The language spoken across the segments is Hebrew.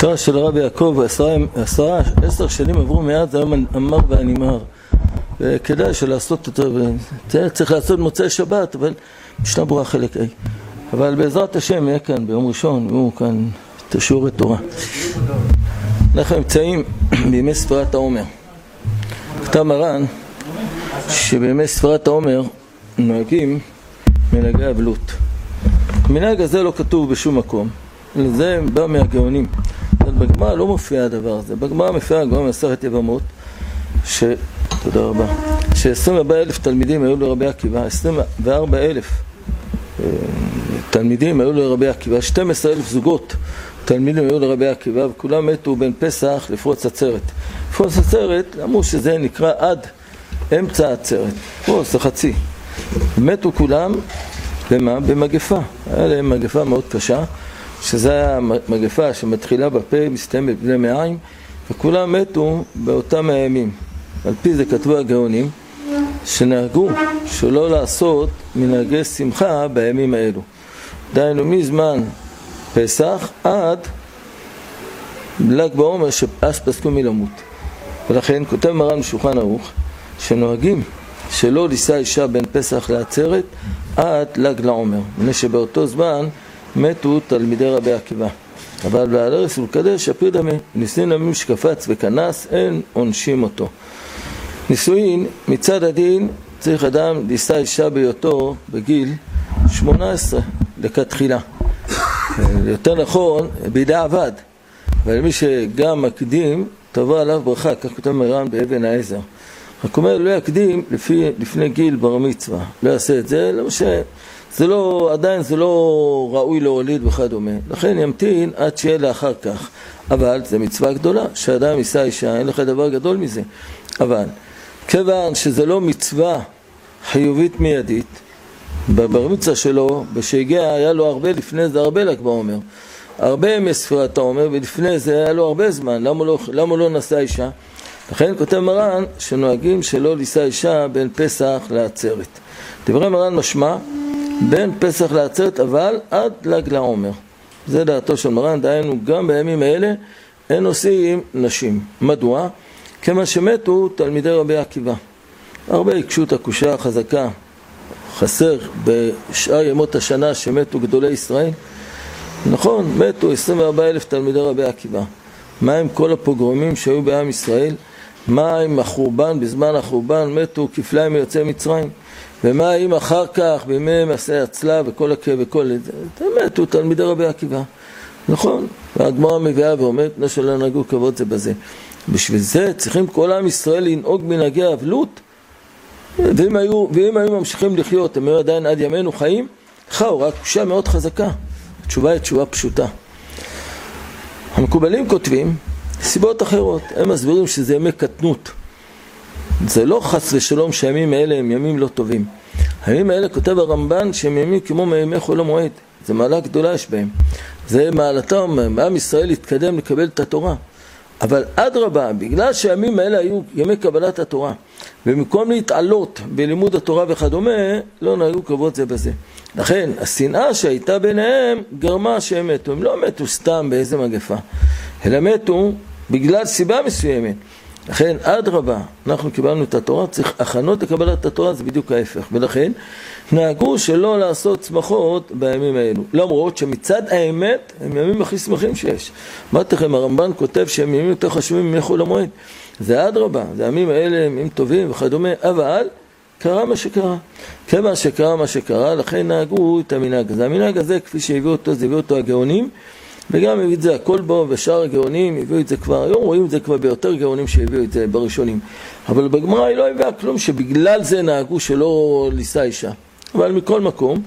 קרא של הרב יעקב, 10 שנים עברו מאז היום אמר והנמהר, וכדאי שלעשות אותו, צריך לעשות מוצאי שבת, אבל משנה ברורה חלק A. אבל בעזרת השם יהיה כאן ביום ראשון, יהיו כאן תשיעורי תורה. אנחנו נמצאים בימי ספירת העומר. כתב מרן שבימי ספירת העומר נוהגים מנהגי אבלות. המנהג הזה לא כתוב בשום מקום, זה בא מהגאונים. בגמרא לא מופיע הדבר הזה. בגמרא מופיע הגמרא מסכת יבמות, תודה רבה, ש24,000 תלמידים היו לרבי עקיבא, 24,000 תלמידים היו לרבי עקיבא, 12,000 זוגות תלמידים היו לרבי עקיבא, וכולם מתו בין פסח לפרוץ עצרת. לפרוץ עצרת, אמרו שזה נקרא עד אמצע עצרת, זה חצי. מתו כולם במה? במגפה. היה להם מגפה מאוד קשה, שזה היה מגפה שמתחילה בפה, מסתיימת בבני מעיים, וכולם מתו באותם הימים. על פי זה כתבו הגאונים שנהגו שלא לעשות מנהגי שמחה בימים האלו. דיינו מזמן פסח עד ל"ג בעומר שאז פסקו מלמות. ולכן כותב מרן בשולחן ערוך שנוהגים שלא לישא אישה בין פסח לעצרת עד ל"ג לעומר, מפני שבאותו זמן מתו תלמידי רבי עקיבא. אבל בעל ערש ולקדש הפיר דמה, נישואין עמים שקפץ וכנס, אין עונשים אותו. נישואין מצד הדין צריך אדם לישא אישה בהיותו בגיל 18 לכתחילה, יותר נכון בדיעבד, אבל מי שגם מקדים תבוא עליו ברכה, כך כותב מרן באבן העזר. רק אומר לא יקדים לפני גיל בר מצווה, לא יעשה את זה, זה לא, עדיין זה לא ראוי להוליד וכדומה, לכן ימתין עד שיהיה לאחר כך. אבל זה מצווה גדולה שאדם יישא אישה, אין לך דבר גדול מזה. אבל כיוון שזה לא מצווה חיובית מיידית, בבר מצווה שלו בשהגיע היה לו הרבה לפני זה, הרבה ל"ג בעומר, הרבה מספירת העומר, ולפני זה היה לו הרבה זמן. למה לא נשא אישה? לכן כותב מרן שנוהגים שלא לישא אישה בין פסח לעצרת. דברי מרן משמע בין פסח לעצרת, אבל עד ל"ג לעומר. זה דעתו של מרן, דהיינו גם בימים האלה אין נושאים נשים. מדוע? כמה שמתו תלמידי רבי עקיבא. הרבה הקשו את הקושה החזקה, חסר בשאר ימות השנה שמתו גדולי ישראל. נכון, מתו 24,000 תלמידי רבי עקיבא. מה עם כל הפוגרומים שהיו בעם ישראל? מה עם החורבן? בזמן החורבן מתו כפליים מיוצאי מצרים. ומה עם אחר כך בימי מסעי הצלב וכל הכאב וכל זה? מתו תלמידי רבי עקיבא. נכון, והגמרא מביאה ואומרת לא שלא נהגו כבוד זה בזה. בשביל זה צריכים כל עם ישראל לנהוג מנהגי אבלות, ואם היו ממשיכים לחיות, הם היו עדיין עד ימינו חיים, רק קושה מאוד חזקה. התשובה היא תשובה פשוטה. המקובלים כותבים סיבות אחרות, הם מסבירים שזה ימי קטנות. זה לא חס ושלום שהימים האלה הם ימים לא טובים. הימים האלה כותב הרמב"ן שהם ימים כמו ימי חול המועד. זה מעלה גדולה יש בהם. זה מעלתם, עם ישראל יתקדם לקבל את התורה. אבל אדרבה, בגלל שהימים האלה היו ימי קבלת התורה, ובמקום להתעלות בלימוד התורה וכדומה, לא נהגו כבוד זה בזה. לכן, השנאה שהייתה ביניהם גרמה שהם מתו. הם לא מתו סתם באיזה מגפה, אלא מתו בגלל סיבה מסוימת. לכן, אדרבה, אנחנו קיבלנו את התורה, צריך הכנות לקבלת התורה, זה בדיוק ההפך. ולכן, נהגו שלא לעשות שמחות בימים האלו. למרות שמצד האמת, הם ימים הכי שמחים שיש. אמרתי לכם, הרמב"ן כותב שהם ימים יותר חשובים מימי חול המועד. זה אדרבה, זה ימים האלה, ימים טובים וכדומה, אבל קרה מה שקרה. כיוון שקרה מה שקרה, לכן נהגו את המנהג הזה. המנהג הזה, כפי שהביאו אותו, זה הביאו אותו הגאונים, וגם הביא את זה הכל בו, ושאר הגאונים הביאו את זה כבר, היום רואים את זה כבר ביותר גאונים שהביאו את זה בראשונים. אבל בגמרא היא לא הביאה כלום, שבגלל זה נהגו שלא לישא אישה. אבל מכל מקום,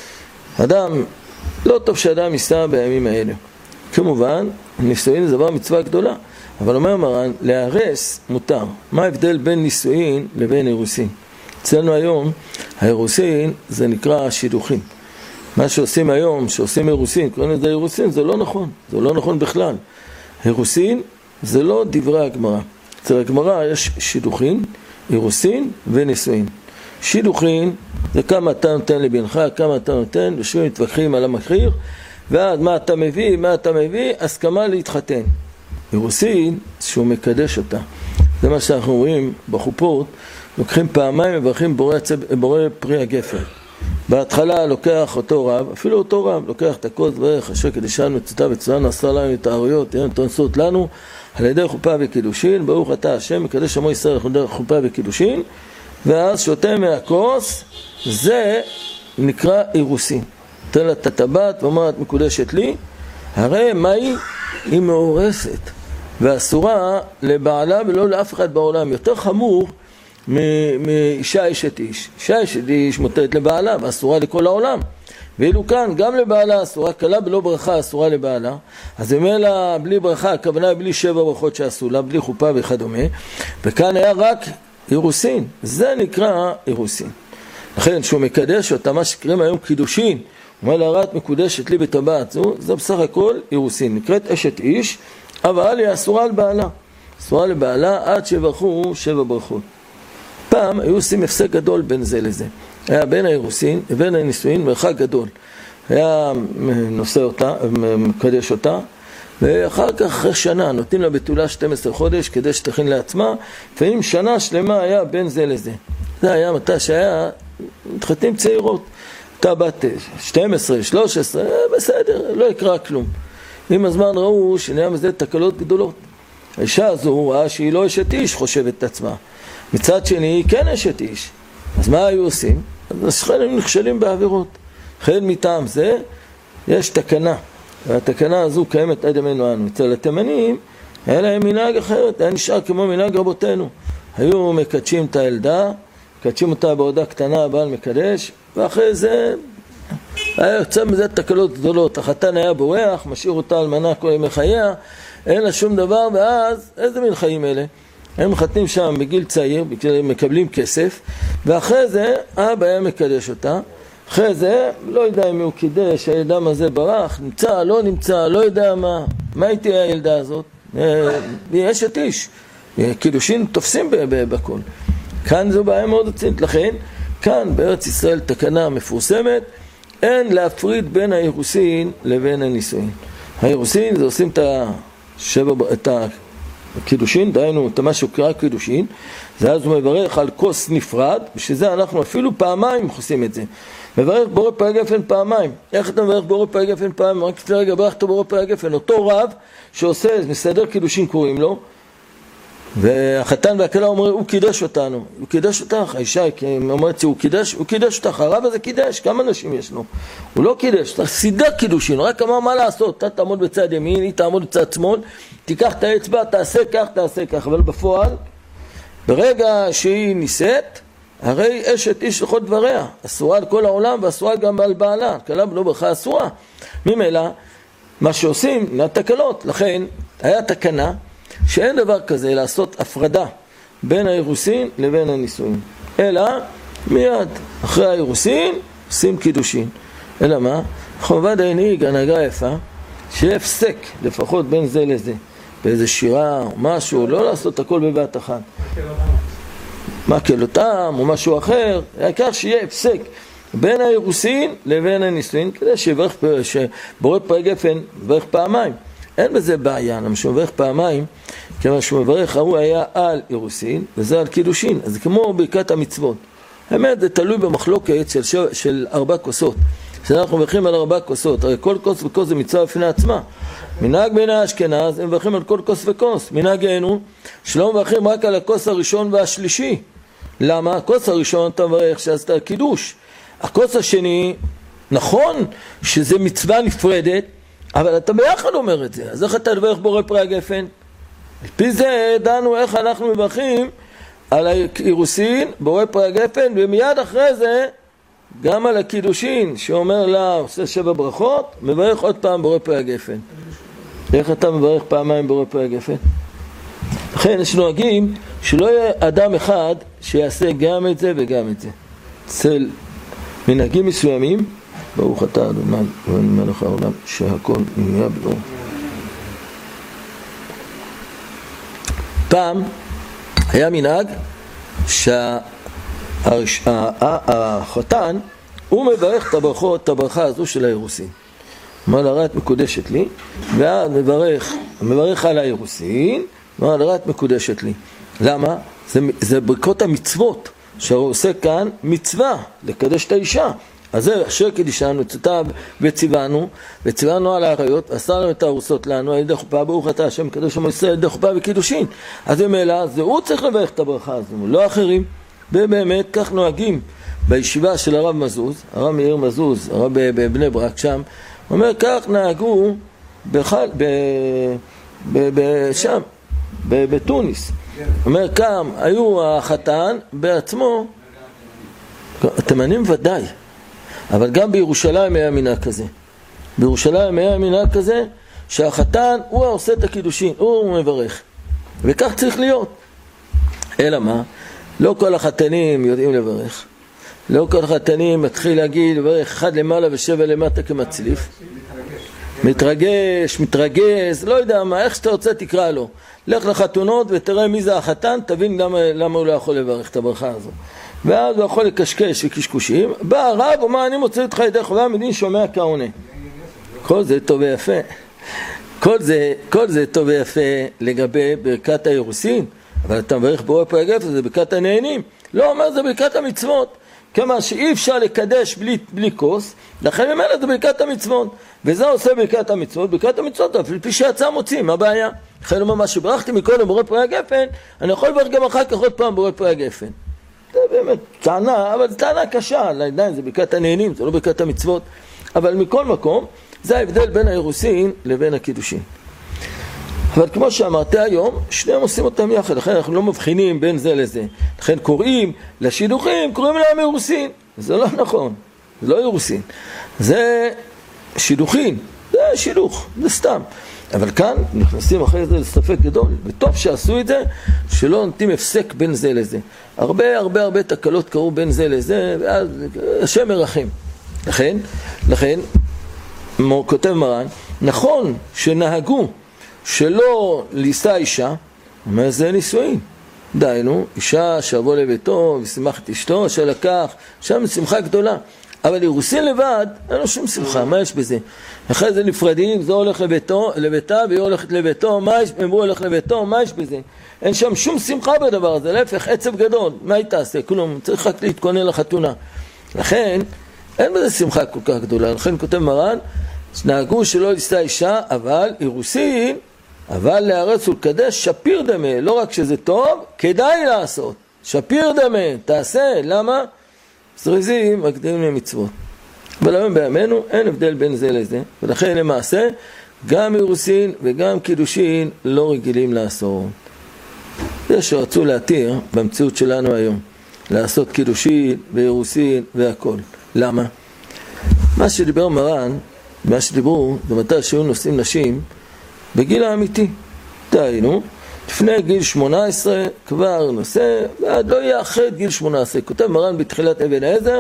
לא טוב שאדם יישא בימים האלה. כמובן, נישואין זה דבר מצווה גדולה, אבל אומר מרן, להרס מותר. מה ההבדל בין נישואין לבין אירוסין? אצלנו היום, האירוסין זה נקרא שידוכים. מה שעושים היום, שעושים אירוסין, קוראים לזה אירוסין, זה לא נכון. זה לא נכון בכלל. אירוסין זה לא דברי הגמרא. אצל הגמרא יש שידוכין, אירוסין ונישואין. שידוכין זה כמה אתה נותן לבנך, כמה אתה נותן, ושבים מתווכחים על המחיר, ואז מה אתה מביא? הסכמה להתחתן. אירוסין שהוא מקדש אותה. זה מה שאנחנו רואים בחופות, לוקחים פעמיים מברכים בורא פרי הגפן. בהתחלה לוקח אותו רב, אפילו אותו רב, לוקח את הכוס ברך, אשר קדישנו מצותה וצונו, עשה לנו את העריות, תנסות לנו, על ידי חופה וקידושין, ברוך אתה השם, מקדש עמו ישראל חופה וקידושין, ואז שותה מהכוס, זה נקרא אירוסין. נותן לה את הטבעת ואומרת מקודשת לי, הרי מה היא? היא מאורסת, ואסורה לבעלה ולא לאף אחד בעולם. יותר חמור מאישה אשת איש. אישה אשת איש מותרת לבעלה ואסורה לכל העולם. ואילו כאן גם לבעלה אסורה, כלה בלא ברכה אסורה לבעלה. אז אם אין לה בלי ברכה, הכוונה בלי 7 ברכות שעשו לה, בלי חופה וכדומה. וכאן היה רק אירוסין. זה נקרא אירוסין. לכן שהוא מקדש אותה, מה שקוראים היום קידושין, הוא אומר לה, את מקודשת לי בטבעת, זה בסך הכל אירוסין. נקראת אשת איש, אבל היא אסורה לבעלה. אסורה לבעלה עד שברכו 7 ברכות. פעם היו עושים הפסק גדול בין זה לזה. היה בין האירוסין ובין הנישואין מרחק גדול. היה נושא אותה, מקדש אותה, ואחר כך אחרי שנה נותנים לה בתולה 12 חודש כדי שתכין לעצמה, לפעמים שנה שלמה היה בין זה לזה. זה היה מתי שהיה מתחתנים צעירות. אתה בת 12, 13, בסדר, לא יקרה כלום. עם הזמן ראו שנהיה מזה תקלות גדולות. האישה הזו ראה שהיא לא אשת איש, חושבת את עצמה. מצד שני היא כן אשת איש. אז מה היו עושים? אז הם נכשלים בעבירות. חלק מטעם זה יש תקנה, והתקנה הזו קיימת עד ימינו אנו. אצל התימנים היה להם מנהג אחרת, היה נשאר כמו מנהג רבותינו. היו מקדשים את הילדה, מקדשים אותה בעודה קטנה, הבעל מקדש, ואחרי זה היה יוצא מזה תקלות גדולות. החתן היה בורח, משאיר אותה אלמנה כל ימי חייה, אין לה שום דבר, ואז איזה מין חיים אלה? הם מחתנים שם בגיל צעיר, מקבלים כסף, ואחרי זה אבא היה מקדש אותה. אחרי זה לא יודע אם הוא קידש, הילדה הזה ברח, נמצא, לא נמצא, לא יודע מה הייתי הילדה הזאת. היא אשת איש, קידושין תופסים בכל. כאן זו בעיה מאוד רצינית. לכן כאן בארץ ישראל תקנה מפורסמת, אין להפריד בין האירוסין לבין הנישואין. האירוסין זה עושים את הקידושין, דהיינו את מה שקרא קידושין, זה אז הוא מברך על כוס נפרד, בשביל אנחנו אפילו פעמיים עושים את זה. מברך בורא פרי הגפן פעמיים. איך אתה מברך בורא פרי הגפן פעמיים? רק לפני רגע ברכת בורא פרי הגפן. אותו רב שעושה מסדר קידושין קוראים לו, והחתן והכלה אומרים, הוא קידש אותנו, הוא קידש אותך, האישה אומרת שהוא קידש אותך, הרב הזה קידש, כמה אנשים יש לו? הוא לא קידש, אתה סידר קידושין, רק אמר מה לעשות, אתה תעמוד בצד ימין, היא תעמוד בצד שמאל, תיקח את האצבע, תעשה כך, אבל בפועל, ברגע שהיא נישאת, הרי אשת איש לכל דבריה, אסורה על כל העולם ואסורה גם על בעלה, כלה בלא ברכה אסורה. ממילא, מה שעושים, לתקלות, לכן היה תקנה, שאין דבר כזה לעשות הפרדה בין האירוסין לבין הנישואין, אלא מיד אחרי האירוסין עושים קידושין. אלא מה? חובד העניג הנהגה יפה שהפסק לפחות בין זה לזה, באיזה שירה או משהו, לא לעשות הכל בבת אחת, מקלותם או משהו אחר, העיקר שיהיה הפסק בין האירוסין לבין הנישואין, כדי שבורא פרי גפן מברך פעמיים. אין בזה בעיה, למה שהוא מברך פעמיים, כיוון שהוא מברך, הוא היה על אירוסין, וזה על קידושין, אז זה כמו ברכת המצוות. האמת, זה תלוי במחלוקת של 4 כוסות. כשאנחנו מברכים על 4 כוסות, הרי כל כוס וכוס זה מצווה בפני עצמה. מנהג בין האשכנז, הם מברכים על כל כוס וכוס. מנהגנו, שלא מברכים רק על הכוס הראשון והשלישי. למה? הכוס הראשון אתה מברך שעשת קידוש. הכוס השני, נכון שזה מצווה נפרדת, אבל אתה ביחד אומר את זה, אז איך אתה מברך בורא פרי הגפן? על פי זה דנו איך אנחנו מברכים על האירוסין, בורא פרי הגפן, ומיד אחרי זה גם על הקידושין, שאומר לה, עושה 7 ברכות, מברך עוד פעם בורא פרי הגפן. איך אתה מברך פעמיים בורא פרי הגפן? לכן יש נוהגים שלא יהיה אדם אחד שיעשה גם את זה וגם את זה. אצל מנהגים מסוימים, ברוך אתה אדוני מלך העולם שהכל נהיה בדור. פעם היה מנהג שהחתן הוא מברך את הברכה הזו של האירוסין. אמר לה, הרי את מקודשת לי, ואז מברך על האירוסין, אמר לה, הרי את מקודשת לי. למה? זה ברכות המצוות, שהוא עושה כאן מצווה, לקדש את האישה. אז זה אשר קידשנו, צאתיו וציוונו על העריות, עשה לנו את הארוסות לנו, על ידי חופה, ברוך אתה השם קדוש עמו ישראל, על ידי חופה וקידושין. אז ממילא, זה הוא צריך לברך את הברכה הזו, לא אחרים. ובאמת, כך נוהגים בישיבה של הרב מזוז, הרב מאיר מזוז, הרב בבני ברק שם, אומר, כך נהגו שם, בתוניס. אומר, כאן היו החתן בעצמו, התימנים ודאי, אבל גם בירושלים היה מנהג כזה. בירושלים היה מנהג כזה שהחתן הוא עושה את הקידושין, הוא מברך. וכך צריך להיות. אלא מה? לא כל החתנים יודעים לברך. לא כל החתנים מתחיל להגיד לברך אחד למעלה ושבע למטה כמצליף. מתרגז, לא יודע מה, איך שאתה רוצה תקרא לו. לך לחתונות ותראה מי זה החתן, תבין למה הוא לא יכול לברך את הברכה הזו. ואז הוא יכול לקשקש וקשקושים. בא הרב, אומר, אני מוצא אותך ידי חובה מדין שומע כעונה. כל זה טוב ויפה. כל זה טוב ויפה לגבי ברכת האירוסין. אבל אתה מברך בורא פרי הגפן, זה ברכת הנהנים. לא אומר, זה ברכת המצוות. כמה שאי אפשר לקדש בלי כוס, לכן ממילא זה ברכת המצוות. וזה עושה ברכת המצוות. ברכת המצוות, אפילו פי שיצא מוצאים, מה הבעיה? לכן אומר, מה שברכתי מקודם בורא פרי הגפן, אני יכול לברך גם אחר כך עוד פעם בורא פרי הגפן. זה באמת טענה, אבל זו טענה קשה, עדיין זה ברכת הנהנים, זה לא ברכת המצוות. אבל מכל מקום, זה ההבדל בין האירוסין לבין הקידושין. אבל כמו שאמרתי היום, שניהם עושים אותם יחד, לכן אנחנו לא מבחינים בין זה לזה. לכן קוראים לשידוכים, קוראים להם אירוסין. זה לא נכון, זה לא אירוסין. זה שידוכים, זה שידוך, זה סתם. אבל כאן נכנסים אחרי זה לספק גדול, וטוב שעשו את זה, שלא נותנים הפסק בין זה לזה. הרבה תקלות קרו בין זה לזה, ואז השם מרחם. לכן, כותב מרן, נכון שנהגו שלא לישא אישה, אומר זה נישואין. דיינו, אישה שעבו לביתו ושמח את אשתו, שלקח, שם שמחה גדולה. אבל אירוסין לבד, אין לו שום שמחה, מה יש בזה? אחרי זה נפרדים, זה הולך לביתה, והיא הולכת לביתו, הוא הולך לביתו, מה יש בזה? אין שם שום שמחה בדבר הזה, להפך, עצב גדול, מה היא תעשה? כלום, צריך רק להתכונן לחתונה. לכן, אין בזה שמחה כל כך גדולה. לכן כותב מרן, נהגו שלא לישא אישה, אבל אירוסין, אבל להרץ ולקדש שפיר דמה, לא רק שזה טוב, כדאי לעשות. שפיר דמה, תעשה, למה? זריזים מקדימים למצוות. אבל היום בימינו אין הבדל בין זה לזה, ולכן למעשה גם אירוסין וגם קידושין לא רגילים לעשות. זה שרצו להתיר במציאות שלנו היום, לעשות קידושין ואירוסין והכל. למה? מה שדיבר מרן, מה שדיברו, זה מתי שהיו נושאים נשים בגיל האמיתי. דהיינו, לפני גיל 18 כבר נושא, ועד לא יהיה אחרי גיל 18. כותב מרן בתחילת אבן העזר,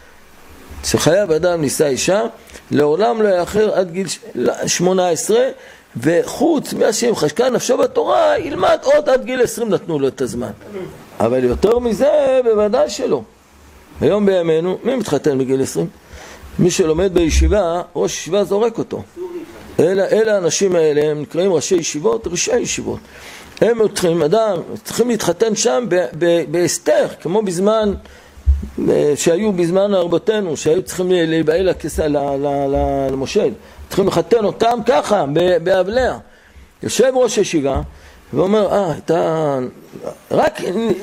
שחייב אדם נישא אישה, לעולם לא יאחר עד גיל 18, וחוץ מהשם חשקה נפשו בתורה, ילמד עוד עד גיל 20 נתנו לו את הזמן. אבל יותר מזה, בוודאי שלא. היום בימינו, מי מתחתן בגיל 20? מי שלומד בישיבה, ראש ישיבה זורק אותו. אלה האנשים האלה, הם נקראים ראשי ישיבות, ראשי ישיבות. הם צריכים להתחתן שם בהסתר, כמו בזמן שהיו בזמן רבותינו, שהיו צריכים להיבעל לכסה למושל. צריכים לחתן אותם ככה, באבליה. יושב ראש ישיבה, ואומר, אתה רק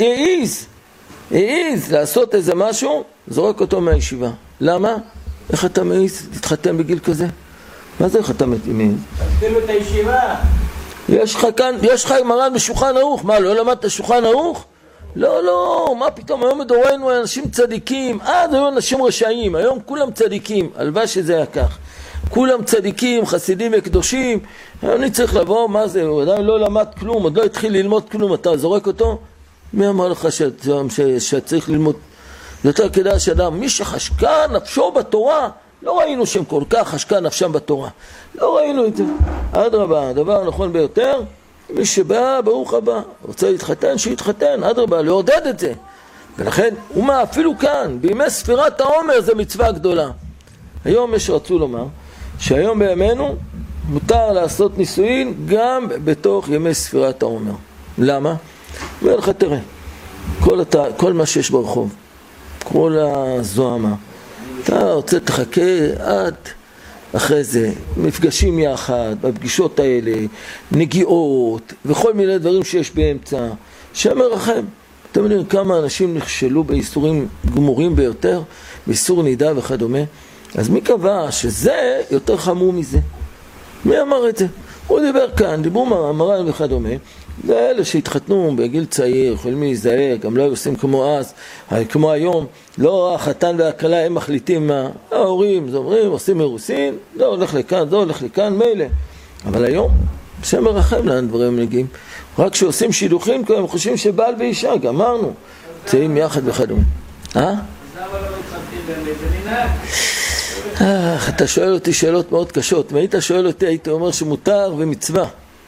העיז לעשות איזה משהו, זורק אותו מהישיבה. למה? איך אתה מעיז להתחתן בגיל כזה? מה זה איך אתה מעיז? תתחילו את הישיבה. יש לך מרן בשולחן ערוך. מה, לא למדת שולחן ערוך? לא, מה פתאום, היום מדורנו אנשים צדיקים, אז היו אנשים רשעים, היום כולם צדיקים, הלוואי שזה היה כך. כולם צדיקים, חסידים וקדושים, אני צריך לבוא, מה זה, הוא עדיין לא למד כלום, עוד לא התחיל ללמוד כלום, אתה זורק אותו? מי אמר לך שצריך ללמוד? יותר כדאי שאדם, מי שחשקה נפשו בתורה, לא ראינו שהם כל כך חשקה נפשם בתורה, לא ראינו את זה. אדרבה, הדבר הנכון ביותר, מי שבא, ברוך הבא, רוצה להתחתן, שיתחתן, אדרבה, לעודד את זה. ולכן, אפילו כאן, בימי ספירת העומר זה מצווה גדולה. היום יש רצו לומר, שהיום בימינו מותר לעשות נישואין גם בתוך ימי ספירת העומר. למה? אומר לך, תראה, כל מה שיש ברחוב, כל הזוהמה, אתה רוצה תחכה עד אחרי זה, מפגשים יחד, בפגישות האלה, נגיעות וכל מיני דברים שיש באמצע, שמרחם. אתם יודעים כמה אנשים נכשלו באיסורים גמורים ביותר, באיסור נידה וכדומה. אז מי קבע שזה יותר חמור מזה? מי אמר את זה? הוא דיבר כאן, דיברו מרן וכדומה. זה אלה שהתחתנו בגיל צעיר, יכולים להיזהר, גם לא עושים כמו אז, כמו היום. לא החתן והכלה הם מחליטים מה, ההורים, זה אומרים, עושים אירוסין, זה הולך לכאן, זה הולך לכאן, מילא. אבל היום, שם מרחם לאן דברים מגיעים. רק כשעושים שידוכים, הם חושבים שבעל ואישה, גמרנו, צאים יחד וכדומה. אז למה לא מתחתנים באמת? זה מנהג. אתה שואל אותי שאלות מאוד קשות. אם היית שואל אותי, הייתי אומר שמותר ומצווה.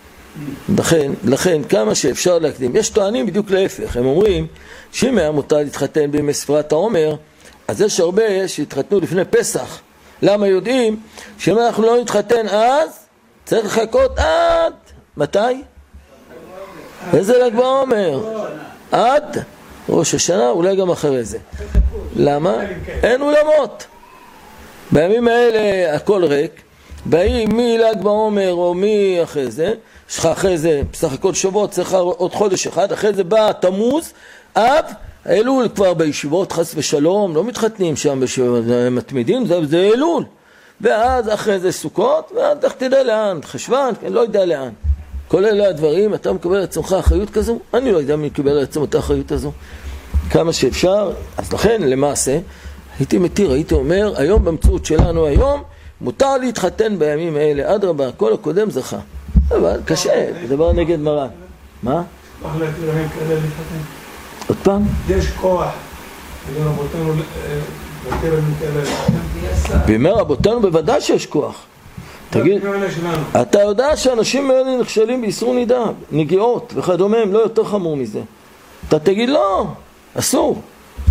לכן כמה שאפשר להקדים. יש טוענים בדיוק להפך. הם אומרים שאם היה מותר להתחתן בימי ספירת העומר, אז יש הרבה שהתחתנו לפני פסח. למה יודעים? שאם אנחנו לא נתחתן אז, צריך לחכות עד... מתי? איזה ל"ג בעומר? עד ראש השנה, אולי גם אחרי זה. למה? אין אולמות. בימים האלה הכל ריק. באים מי ל"ג בעומר או מי אחרי זה, יש לך אחרי זה בסך הכל שבועות, צריך עוד חודש אחד, אחרי זה בא תמוז, אב, אלול כבר בישיבות, חס ושלום, לא מתחתנים שם בישיבות, מתמידים, זה אלול. ואז אחרי זה סוכות, ואז איך תדע לאן, חשבן, לא יודע לאן. כל אלה הדברים, אתה מקבל על עצמך אחריות כזו? אני לא יודע מי קיבל על עצמו את האחריות הזו. כמה שאפשר, אז לכן למעשה, הייתי מתיר, הייתי אומר, היום במציאות שלנו היום, מותר להתחתן בימים האלה, עד רבה, כל הקודם זכה. אבל קשה, דבר נגד מרן. מה? מחלק להם כאלה להתחתן. עוד פעם? יש כוח, בגלל רבותינו, בקרב כאלה להתחתן. בימי רבותינו בוודאי שיש כוח. תגיד, אתה יודע שאנשים האלה נכשלים באיסור נידה, נגיעות וכדומה, הם לא יותר חמור מזה. אתה תגיד לא, אסור.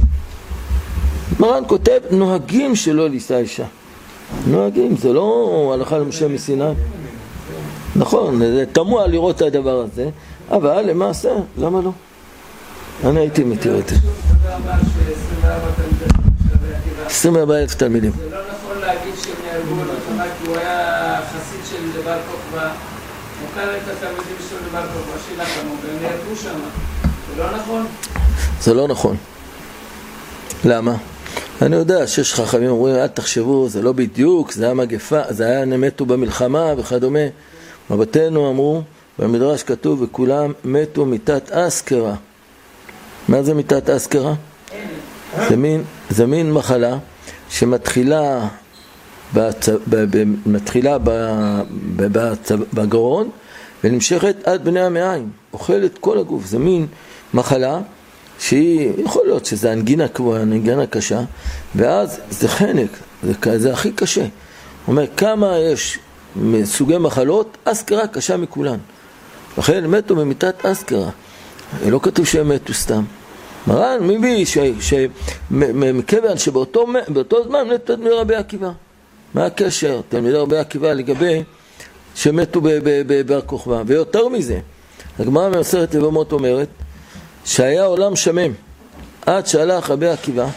מרן כותב, נוהגים שלא לישא אישה. נוהגים, זה לא הלכה למשה מסיני. נכון, זה תמוה לראות את הדבר הזה, אבל למעשה, למה לא? אני הייתי מתיר את זה. 24,000 תלמידים. זה לא נכון להגיד שהם נהרגו לתורה, כי הוא היה חסיד של דבר כוכבא. הוא קרא את התלמידים שלו דבר כוכבא, שילחמו, והם נהרגו שם. זה לא נכון? זה לא נכון. למה? אני יודע שיש חכמים אומרים, אל תחשבו, זה לא בדיוק, זה היה מגפה, זה היה מתו במלחמה וכדומה. רבותינו אמרו, במדרש כתוב, וכולם מתו מיתת אסקרה. מה זה מיתת אסקרה? זה מין מחלה שמתחילה בגרון ונמשכת עד בני המעיים, אוכלת כל הגוף. זה מין מחלה שהיא, יכול להיות שזה אנגינה קבועה, אנגינה קשה, ואז זה חנק, זה הכי קשה. הוא אומר, כמה יש סוגי מחלות, אסקרה קשה מכולן. לכן מתו במיתת אסקרה. לא כתוב שהם מתו סתם. מרן מביא מכיוון שבאותו זמן מתו תלמידי רבי עקיבא. מה הקשר? תלמידי רבי עקיבא לגבי שמתו בבר כוכבא. ויותר מזה, הגמרא במסכת יבמות אומרת שהיה עולם שמם עד שהלך רבי עקיבא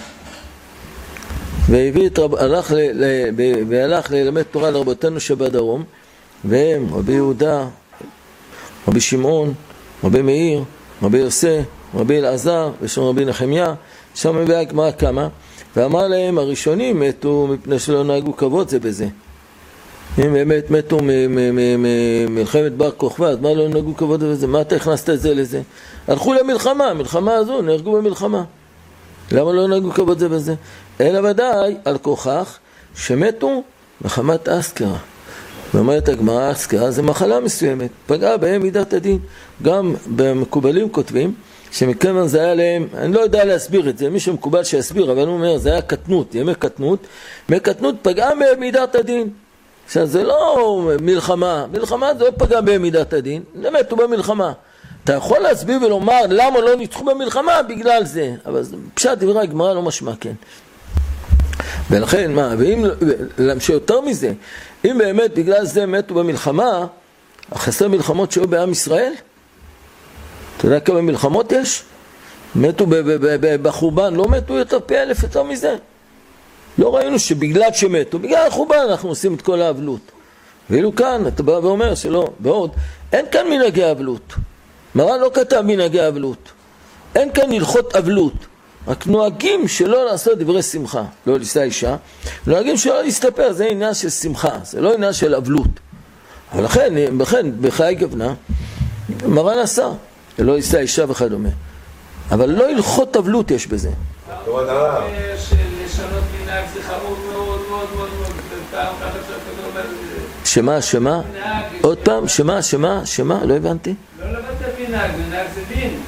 והלך ללמד תורה לרבותינו שבדרום, והם רבי יהודה, רבי שמעון, רבי מאיר, רבי יוסף, רבי אלעזר ושם רבי נחמיה. שם מביא הגמרא כמה, ואמר להם הראשונים מתו מפני שלא נהגו כבוד זה בזה. הם באמת מתו ממלחמת בר כוכבא, אז מה לא נהגו כבוד בזה? מה אתה הכנסת את זה לזה? הלכו למלחמה, המלחמה הזו נהרגו במלחמה. למה לא נהגו כבוד זה בזה? אלא ודאי על כוכך שמתו מחמת אסקרה. ואומרת הגמרא, אסקרה זה מחלה מסוימת, פגעה בהם מידת הדין. גם במקובלים כותבים שמכיוון זה היה להם, אני לא יודע להסביר את זה, מי שמקובל שיסביר, אבל הוא אומר, זה היה קטנות, ימי קטנות, מקטנות פגעה בהם מידת הדין. עכשיו זה לא מלחמה, מלחמה זה לא פגע בהם מידת הדין, זה מתו במלחמה. אתה יכול להסביר ולומר למה לא ניצחו במלחמה בגלל זה, אבל פשט דברי הגמרא לא משמע כן. ולכן מה, ואם שיותר מזה, אם באמת בגלל זה מתו במלחמה, חסר מלחמות שהיו בעם ישראל, אתה יודע כמה מלחמות יש? מתו בחורבן, לא מתו יותר פי 1000 יותר מזה. לא ראינו שבגלל שמתו, בגלל החורבן אנחנו עושים את כל האבלות. ואילו כאן אתה בא ואומר שלא, ועוד, אין כאן מנהגי אבלות. מרן לא כתב מנהגי אבלות. אין כאן הלכות אבלות. רק נוהגים שלא לעשות דברי שמחה, לא לשא אישה, נוהגים שלא להסתפר, זה עניין של שמחה, זה לא עניין של אבלות. אבל לכן, בחיי גוונה, מרן עשה, לא לשא אישה וכדומה. אבל לא הלכות אבלות יש בזה. לשנות מנהג זה חמור מאוד מאוד מאוד מאוד. פעם אחת עכשיו אתה אומר... שמה? עוד פעם, שמה? לא הבנתי. לא לבטל מנהג, מנהג זה דין.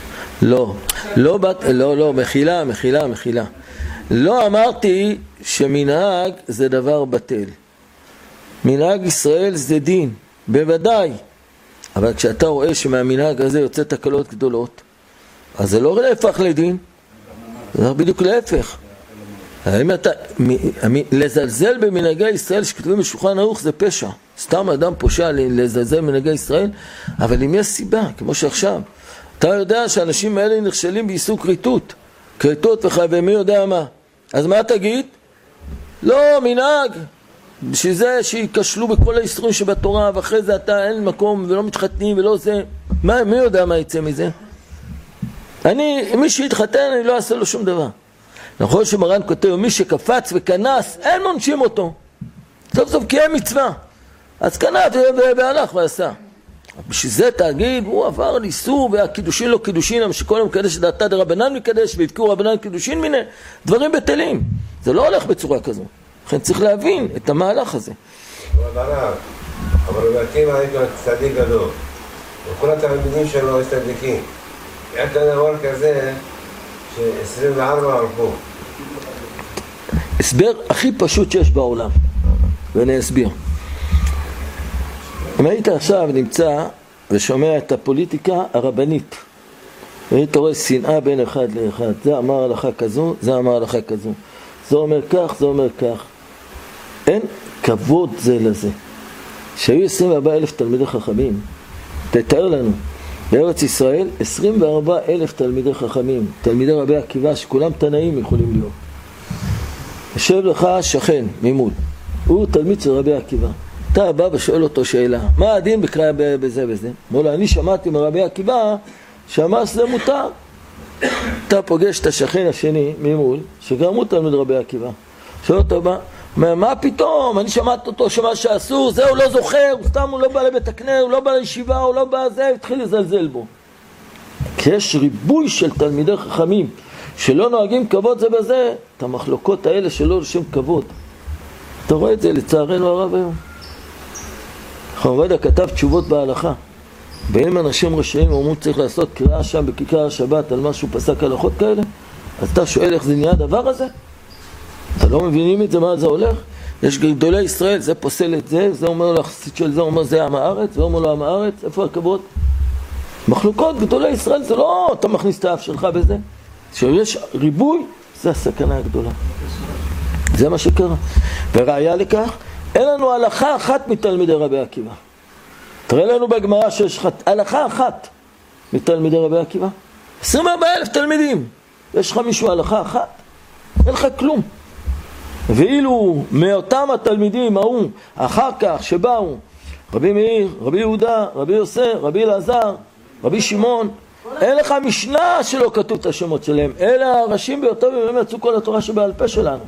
לא, מחילה. לא אמרתי שמנהג זה דבר בטל. מנהג ישראל זה דין, בוודאי. אבל כשאתה רואה שמהמנהג הזה יוצא תקלות גדולות, אז זה לא להפך לדין, זה בדיוק להפך. לזלזל במנהגי ישראל שכתובים בשולחן ערוך זה פשע. סתם אדם פושע לזלזל במנהגי ישראל, אבל אם יש סיבה, כמו שעכשיו, אתה יודע שהאנשים האלה נכשלים בעיסוק כריתות ומי יודע מה. אז מה תגיד? לא, מנהג. בשביל זה שיקשלו בכל האיסורים שבתורה, ואחרי זה אתה אין מקום ולא מתחתנים ולא זה. מי יודע מה יצא מזה? מי שהתחתן אני לא אעשה לו שום דבר. נכון שמרן כותב, מי שקפץ וכנס, אין מונשים אותו. סוף סוף קיים מצווה. אז קנס והלך ועשה. בשביל זה תגיד, הוא עבר לאיסור והקידושין לא קידושין, שכל המקדש דעתה דרבנן מקדש והבקיעו רבנן קידושין מיני, דברים בטלים. זה לא הולך בצורה כזו. לכן צריך להבין את המהלך הזה. אבל בקימה יש לו צדיק גדול. וכל התלמידים שלו יש צדיקים. היה כאן דבר כזה ש24 הלכו. הסבר הכי פשוט שיש בעולם. ואני אסביר. אם היית עכשיו נמצא ושומע את הפוליטיקה הרבנית, והיית רואה שנאה בין אחד לאחד, זה אמר הלכה כזו, זה אמר הלכה כזו, זה אומר כך, זה אומר כך. אין כבוד זה לזה. שהיו 24,000 תלמידי חכמים, תתאר לנו, בארץ ישראל 24,000 תלמידי חכמים, תלמידי רבי עקיבא שכולם תנאים יכולים להיות. יושב לך שכן ממול, הוא תלמיד של רבי עקיבא. אתה בא ושואל אותו שאלה, מה הדין בקרא בזה וזה? אמרו לו, אני שמעתי מרבי עקיבא שאמר שזה מותר. אתה פוגש את השכן השני ממול, שגם הוא תלמיד רבי עקיבא. שואל אותו, מה פתאום? אני שמעתי אותו שמה שאסור, זה הוא לא זוכר, הוא סתם הוא לא בא לבית הקנה, הוא לא בא לישיבה, הוא לא בא זה, התחיל לזלזל בו. כי יש ריבוי של תלמידי חכמים שלא נוהגים כבוד זה בזה, את המחלוקות האלה שלא לשם כבוד. אתה רואה את זה לצערנו הרב היום. חרבדה כתב תשובות בהלכה. ואם אנשים רשעים אומרים צריך לעשות קריאה שם בכיכר השבת על משהו פסק הלכות כאלה, אז אתה שואל איך זה נהיה הדבר הזה? אתה לא מבינים את זה, מה זה הולך? יש גדולי ישראל, זה פוסל את זה, זה אומר לחסיד של זה, אומר זה עם הארץ, זה אומר לו עם הארץ, איפה הכבוד? מחלוקות גדולי ישראל זה לא אתה מכניס את האף שלך בזה. כשיש ריבוי, זה הסכנה הגדולה. זה מה שקרה. וראיה לכך, אין לנו הלכה אחת מתלמידי רבי עקיבא. תראה לנו בגמרא שיש הלכה אחת מתלמידי רבי עקיבא. 24,000 תלמידים. יש לך מישהו הלכה אחת? אין לך כלום. ואילו מאותם התלמידים ההוא, אחר כך שבאו, רבי מאיר, רבי יהודה, רבי יוסף, רבי אלעזר, רבי שמעון, אין לך משנה שלא כתוב את השמות שלהם. אלה הראשים ביותר והם יצאו כל התורה שבעל פה שלנו.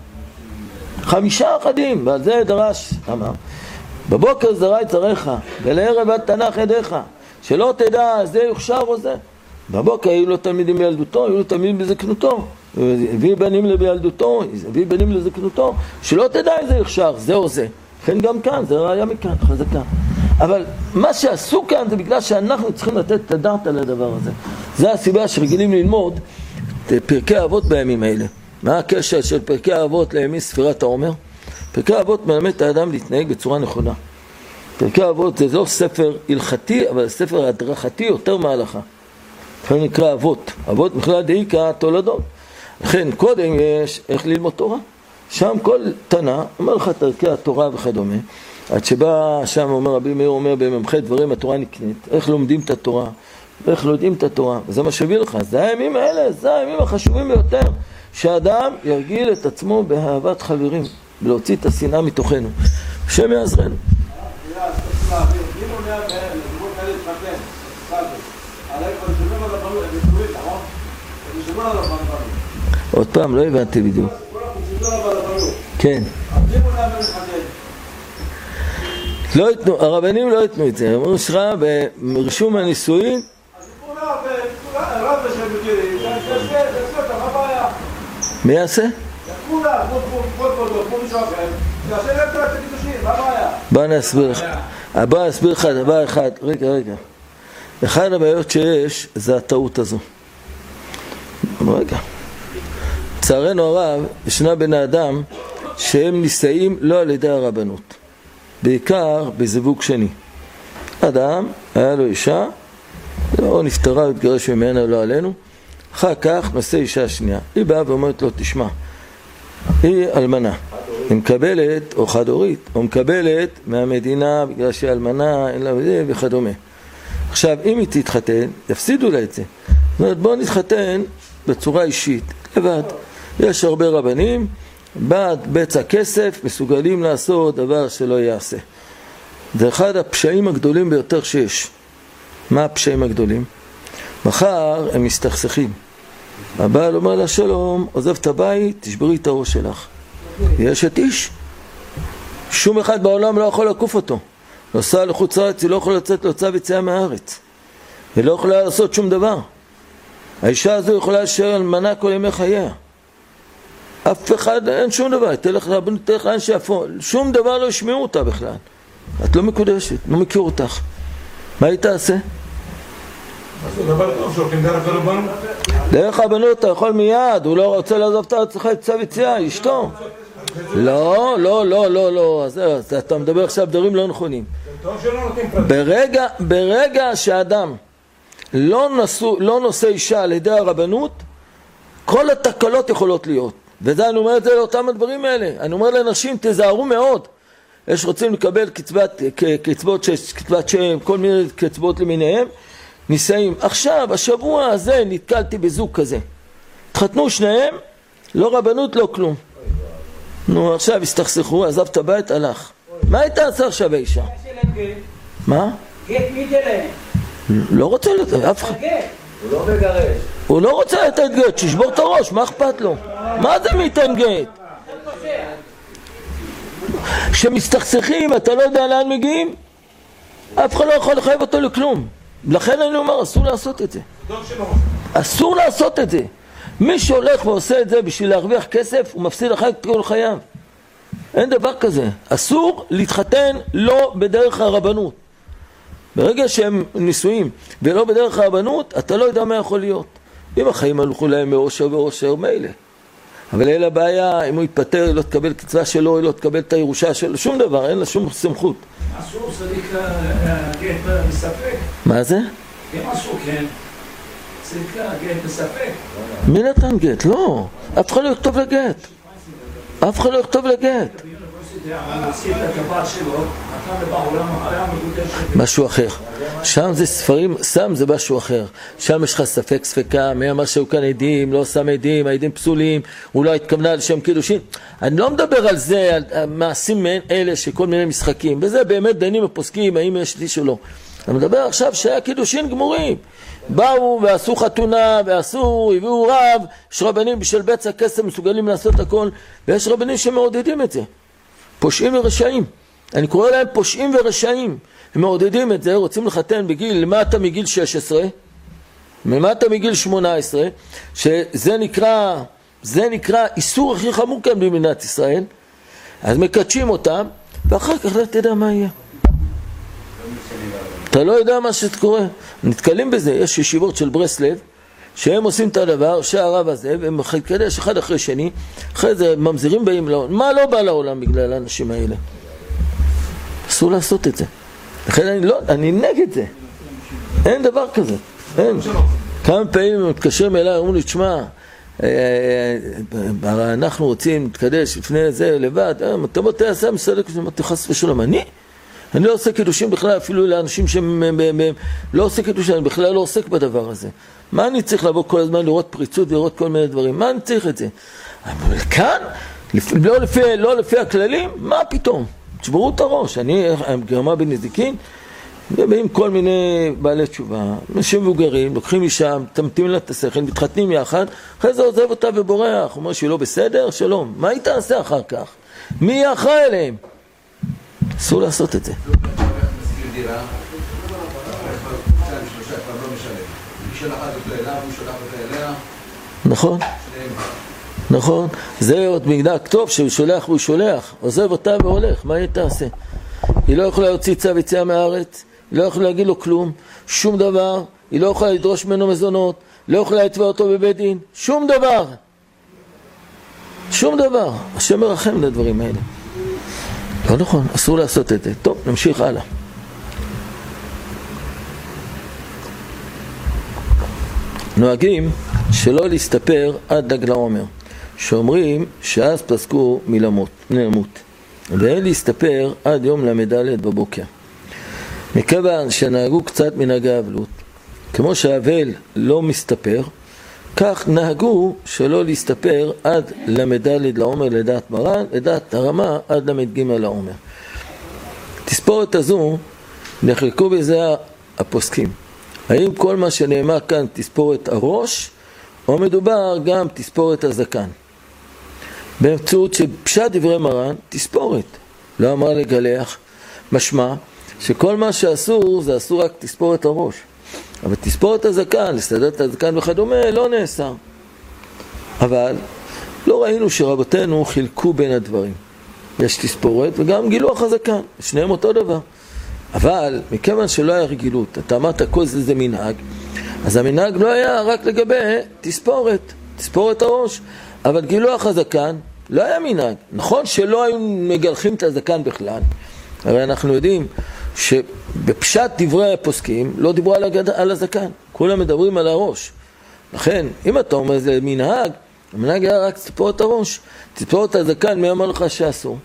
5 אחדים, ועל זה דרש, אמר, בבוקר זרע את זרעך, ולערב עד תנח ידיך, שלא תדע זה יוכשר או זה. בבוקר היו לו תלמידים בילדותו, היו לו תלמידים בזקנותו, הביא בנים בילדותו, הביא בנים לזקנותו, שלא תדע איזה יוכשר, זה או זה. לכן גם כאן, זה ראיה מכאן, חזקה. אבל מה שעשו כאן זה בגלל שאנחנו צריכים לתת את הדעת על הדבר הזה. זה הסיבה שרגילים ללמוד פרקי אבות בימים האלה. מה הקשר של פרקי אבות לימי ספירת העומר? פרקי אבות מלמד את האדם להתנהג בצורה נכונה. פרקי אבות זה לא ספר הלכתי, אבל ספר הדרכתי יותר מההלכה. זה נקרא אבות. אבות מכלל דאיקה תולדות. לכן קודם יש איך ללמוד תורה. שם כל תנא אומר לך את ערכי התורה וכדומה, עד שבא שם אומר רבי מאיר אומר בממחי דברים התורה נקנית, איך לומדים את התורה, איך לומדים את התורה, וזה מה שהביא לך. זה הימים האלה, זה הימים החשובים ביותר, שהאדם ירגיל את עצמו באהבת חברים, ולהוציא את השנאה מתוכנו. השם יעזרנו. עוד פעם, לא הבנתי בדיוק. כן. לא יתנו, הרבנים לא יתנו את זה. אמרו שראה ברשום הנישואין. מי יעשה? בוא נסביר לך. בוא נסביר לך דבר אחד. רגע. אחד הבעיות שיש זה הטעות הזו. רגע. לצערנו הרב, ישנה בני אדם שהם נישאים לא על ידי הרבנות. בעיקר בזיווג שני. אדם, היה לו אישה, או נפטרה והתגרש ממנה לא עלינו, אחר כך נושא אישה שנייה. היא באה ואומרת לו, תשמע, היא אלמנה. היא מקבלת, או חד-הורית, או מקבלת מהמדינה בגלל שהיא אלמנה, אין לה וזה וכדומה. עכשיו, אם היא תתחתן, יפסידו לה את זה. זאת אומרת, בואו נתחתן בצורה אישית, לבד. יש הרבה רבנים, בעד בצע כסף, מסוגלים לעשות דבר שלא יעשה. זה אחד הפשעים הגדולים ביותר שיש. מה הפשעים הגדולים? מחר הם מסתכסכים. הבעל אומר לה, שלום, עוזב את הבית, תשברי את הראש שלך. יש את איש. שום אחד בעולם לא יכול לקוף אותו. נוסע לחוץ לארץ, היא לא יכולה לצאת להוצאה ויציאה מהארץ. היא לא יכולה לעשות שום דבר. האישה הזו יכולה להישאר אלמנה כל ימי חייה. אף אחד, אין שום דבר. תלך לרבנות, תלך לאן שיפו. שום דבר לא ישמעו אותה בכלל. את לא מקודשת, לא מכיר אותך. מה היא תעשה? זה דבר טוב שהולכים דרך הרבנות. דרך הרבנות אתה יכול מיד, הוא לא רוצה לעזוב את הארץ, צו יציאה, אשתו. לא, אז אתה מדבר עכשיו דברים לא נכונים. ברגע שאדם לא נושא אישה על ידי הרבנות, כל התקלות יכולות להיות. וזה אני אומר את זה לאותם הדברים האלה. אני אומר לאנשים, תזהרו מאוד. יש רוצים לקבל קצבות שם, כל מיני קצבות למיניהם, נישאים. עכשיו, השבוע הזה נתקלתי בזוג כזה. התחתנו שניהם, לא רבנות, לא כלום. נו, עכשיו הסתכסכו, עזב את הבית, הלך. מה הייתה עשה עכשיו האישה? מה? גט מי תלם? לא רוצה לתת, אף אחד. הוא לא מגרש. הוא לא רוצה לתת גט, שישבור את הראש, מה אכפת לו? מה זה מיתן גט? כשמסתכסכים, אתה לא יודע לאן מגיעים? אף אחד לא יכול לחייב אותו לכלום. לכן אני אומר, אסור לעשות את זה. אסור לעשות את זה. מי שהולך ועושה את זה בשביל להרוויח כסף, הוא מפסיד אחר כך כל חייו. אין דבר כזה. אסור להתחתן לא בדרך הרבנות. ברגע שהם נישואים ולא בדרך הרבנות, אתה לא יודע מה יכול להיות. אם החיים הלכו להם מאושר ואושר, מילא. אבל אין לה בעיה, אם הוא יתפטר, היא לא תקבל קצבה שלו, היא לא תקבל את הירושה שלו, שום דבר, אין לה שום סמכות. אסור צדיק גט בספק. מה זה? אם אסור כן, צדיק גט בספק. מי נתן גט? לא. אף אחד לא יכתוב לגט. אף אחד לא יכתוב לגט. משהו אחר. שם זה ספרים, שם זה משהו אחר. שם יש לך ספק ספקה, מי אמר שהוא כאן עדים, לא שם עדים, העדים פסולים, הוא לא התכוונה לשם קידושין. אני לא מדבר על זה, על מעשים מעין אלה שכל מיני משחקים. וזה באמת דנים ופוסקים, האם יש לי שלא. אני מדבר עכשיו שהיה קידושין גמורים. באו ועשו חתונה ועשו, הביאו רב, יש רבנים בשביל בצע כסף מסוגלים לעשות הכל, ויש רבנים שמעודדים את זה. פושעים ורשעים. אני קורא להם פושעים ורשעים. הם מעודדים את זה, רוצים לחתן בגיל, למטה מגיל 16, למטה מגיל 18, שזה נקרא איסור הכי חמור כאן במדינת ישראל. אז מקדשים אותם, ואחר כך לא תדע מה יהיה. אתה לא יודע מה שקורה. נתקלים בזה, יש ישיבות של ברסלב, שהם עושים את הדבר, שהרב הזה, והם מקדש אחד אחרי שני, אחרי זה ממזירים באים לעולם. מה לא בא לעולם בגלל האנשים האלה? אסור לעשות את זה. לכן אני נגד זה. אין דבר כזה. אין. כמה פעמים הם מתקשרים אליי, אומרים לי, תשמע, אנחנו רוצים להתקדש לפני זה לבד, תבוא תעשה מסלק, תחס ושלום. אני לא עושה קידושים בכלל, אפילו לאנשים שהם לא עושה קידושים, אני בכלל לא עוסק בדבר הזה. מה אני צריך לבוא כל הזמן לראות פריצות ולראות כל מיני דברים? מה אני צריך את זה? אבל כאן, לא לפי הכללים, מה פתאום? תשברו את הראש. אני גרמה בנזיקין, ובאים כל מיני בעלי תשובה, אנשים מבוגרים, לוקחים משם, תמתים לה את השכל, מתחתנים יחד, אחרי זה עוזב אותה ובורח, אומר שהיא לא בסדר, שלום. מה היא תעשה אחר כך? מי יהיה אחראי אליהם? אסור לעשות את זה. נכון, נכון. זה עוד מגדק טוב שהוא שולח והוא שולח, עוזב אותה והולך, מה היא תעשה? היא לא יכולה להוציא צו יציאה מהארץ, היא לא יכולה להגיד לו כלום, שום דבר, היא לא יכולה לדרוש ממנו מזונות, לא יכולה לתבוע אותו בבית דין, שום דבר. שום דבר. השם מרחם לדברים האלה. לא נכון, אסור לעשות את זה. טוב, נמשיך הלאה. נוהגים שלא להסתפר עד דג לעומר, שאומרים שאז פסקו מלמות, ואין להסתפר עד יום למדלת בבוקר. מכיוון שנהגו קצת מנהגי האבלות, כמו שהאבל לא מסתפר, כך נהגו שלא להסתפר עד למדלת לעומר לדעת מרן, לדעת הרמה עד למד ג' לעומר. תספורת הזו נחלקו בזה הפוסקים. האם כל מה שנאמר כאן תספורת הראש, או מדובר גם תספורת הזקן? באמצעות שפשט דברי מרן, תספורת. לא אמר לגלח, משמע שכל מה שאסור זה אסור רק תספורת הראש. אבל תספורת הזקן, לסדר את הזקן וכדומה, לא נאסר. אבל לא ראינו שרבותינו חילקו בין הדברים. יש תספורת וגם גילוח הזקן, שניהם אותו דבר. אבל מכיוון שלא היה רגילות, אתה אמרת כל זה מנהג, אז המנהג לא היה רק לגבי תספורת הראש, אבל גילוח הזקן לא היה מנהג. נכון שלא היו מגלחים את הזקן בכלל, הרי אנחנו יודעים שבפשט דברי הפוסקים לא דיברו על הזקן, כולם מדברים על הראש. לכן, אם אתה אומר זה מנהג, המנהג היה רק תספורת הראש, תספורת הזקן, מי אמר לך שאסור?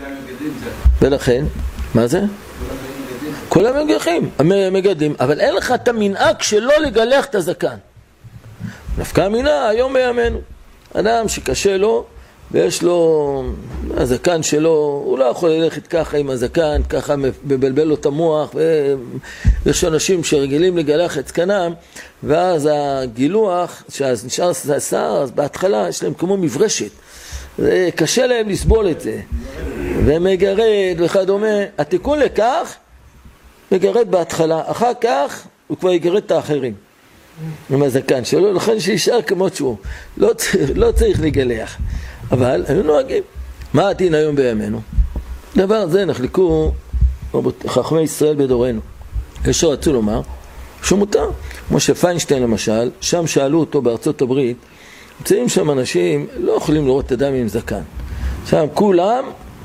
ולכן, מה זה? כולם מגדלים, אבל אין לך את המנהג שלא לגלח את הזקן. נפקא מינה היום בימינו, אדם שקשה לו ויש לו הזקן שלו, הוא לא יכול ללכת ככה עם הזקן, ככה מבלבל לו את המוח, ויש אנשים שרגילים לגלח את זקנם, ואז הגילוח, שאז נשאר שיער, אז בהתחלה יש להם כמו מברשת, קשה להם לסבול את זה, ומגרד וכדומה. התיקון לכך, מגרד בהתחלה, אחר כך הוא כבר יגרד את האחרים עם הזקן שלו, לכן שישאר כמות שהוא, לא צריך לגלח. אבל היו נוהגים. מה הדין היום בימינו? דבר זה נחלקו חכמי ישראל בדורנו. יש רצו לומר שמותר, כמו שפיינשטיין למשל, שם שאלו אותו בארצות הברית, נמצאים שם אנשים לא יכולים לראות את אדם עם זקן, שם כולם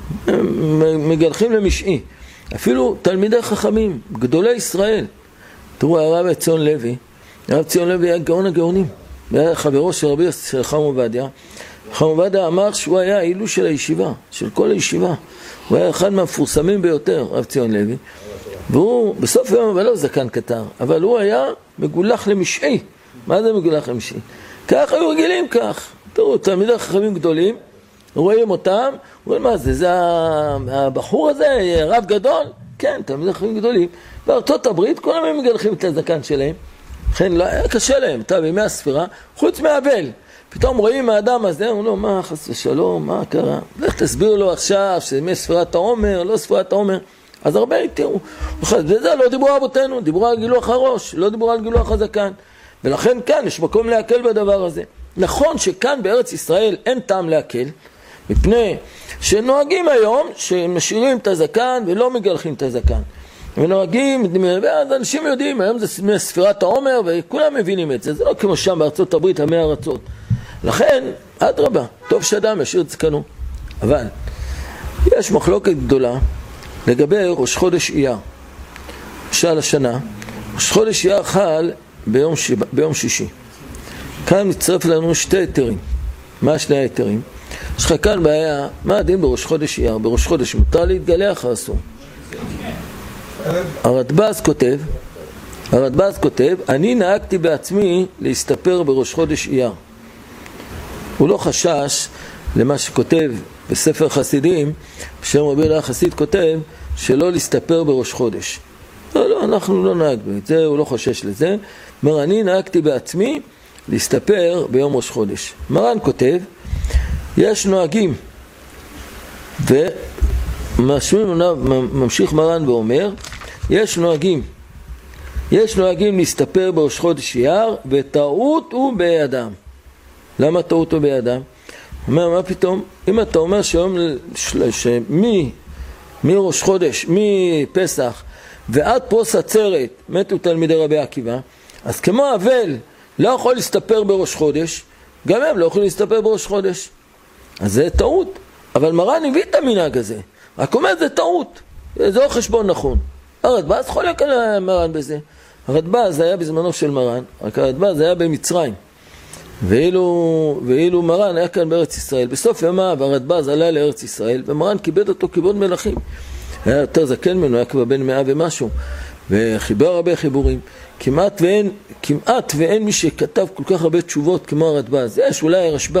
מגלחים למשעי, אפילו תלמידי חכמים גדולי ישראל. תראו, הרב ציון לוי, הרב ציון לוי היה גאון הגאונים, היה חברו של רבי חיים עובדיה. חיים עובדיה אמר שהוא היה האילוש של הישיבה, של כל הישיבה, הוא היה אחד מהמפורסמים ביותר, רב ציון לוי, והוא בסוף היום, אבל לא זקן קטר, אבל הוא היה מגולח למשעי. מה זה מגולח למשעי? כך היו רגילים כך. תראו, תלמידי חכמים גדולים, רואים אותם, רואים מה זה, זה הבחור הזה, רב גדול? כן, תלמידי חכמים גדולים. בארצות הברית כולם הם מגלחים את הזקן שלהם, לכן לא היה קשה להם, בימי הספירה, חוץ מהאבל. פתאום רואים האדם הזה, הוא לא, מה חס ושלום, מה קרה? לך תסביר לו עכשיו שזה ספירת העומר, לא ספירת העומר. אז הרבה תראו, וזה לא דיברו אבותינו, דיברו על גילוח הראש, לא דיברו על גילוח הזקן. ולכן כאן יש מקום להקל בדבר הזה. נכון שכאן בארץ ישראל אין טעם להקל, מפני שנוהגים היום שמשאירים את הזקן ולא מגלחים את הזקן. ונוהגים, ואז אנשים יודעים, היום זה ספירת העומר וכולם מבינים את זה. זה לא כמו שם בארצות הברית, 100 ארצות. לכן, אדרבה, טוב שאדם ישאיר את זקנו. אבל יש מחלוקת גדולה לגבי ראש חודש אייר. שעל השנה, ראש חודש אייר חל ביום שישי. כאן מצטרף לנו שתי היתרים. מה שני היתרים? יש לך כאן בעיה, מה הדין בראש חודש אייר? בראש חודש מותר להתגלח או אסור? הרדב"ז כותב, אני נהגתי בעצמי להסתפר בראש חודש אייר. הוא לא חשש למה שכותב בספר חסידים, בשם רבי יהודה החסיד כותב, שלא להסתפר בראש חודש. לא, אנחנו לא נהגנו את זה, הוא לא חושש לזה. אומר, אני נהגתי בעצמי להסתפר ביום ראש חודש. מרן כותב, יש נוהגים, וממשיך מרן ואומר, יש נוהגים להסתפר בראש חודש אייר, וטעות הוא בידם. למה טעות הוא בידם? אומר, מה פתאום? אם אתה אומר שהיום מראש חודש, מפסח ועד פרוס עצרת מתו תלמידי רבי עקיבא, אז כמו אבל לא יכול להסתפר בראש חודש, גם הם לא יכולים להסתפר בראש חודש. אז זה טעות. אבל מרן הביא את המנהג הזה. רק אומר, זה טעות. זה לא חשבון נכון. הרדב"ז חולק על מרן בזה. הרדב"ז היה בזמנו של מרן, רק הרדב"ז היה במצרים. ואילו מרן היה כאן בארץ ישראל. בסוף ימיו הרדב"ז עלה לארץ ישראל, ומרן כיבד אותו כיבוד מלכים. היה יותר זקן ממנו, היה כבר בן 100 ומשהו. וחיבר הרבה חיבורים. כמעט ואין מי שכתב כל כך הרבה תשובות כמו הרדב"ז. יש אולי הרשב"א.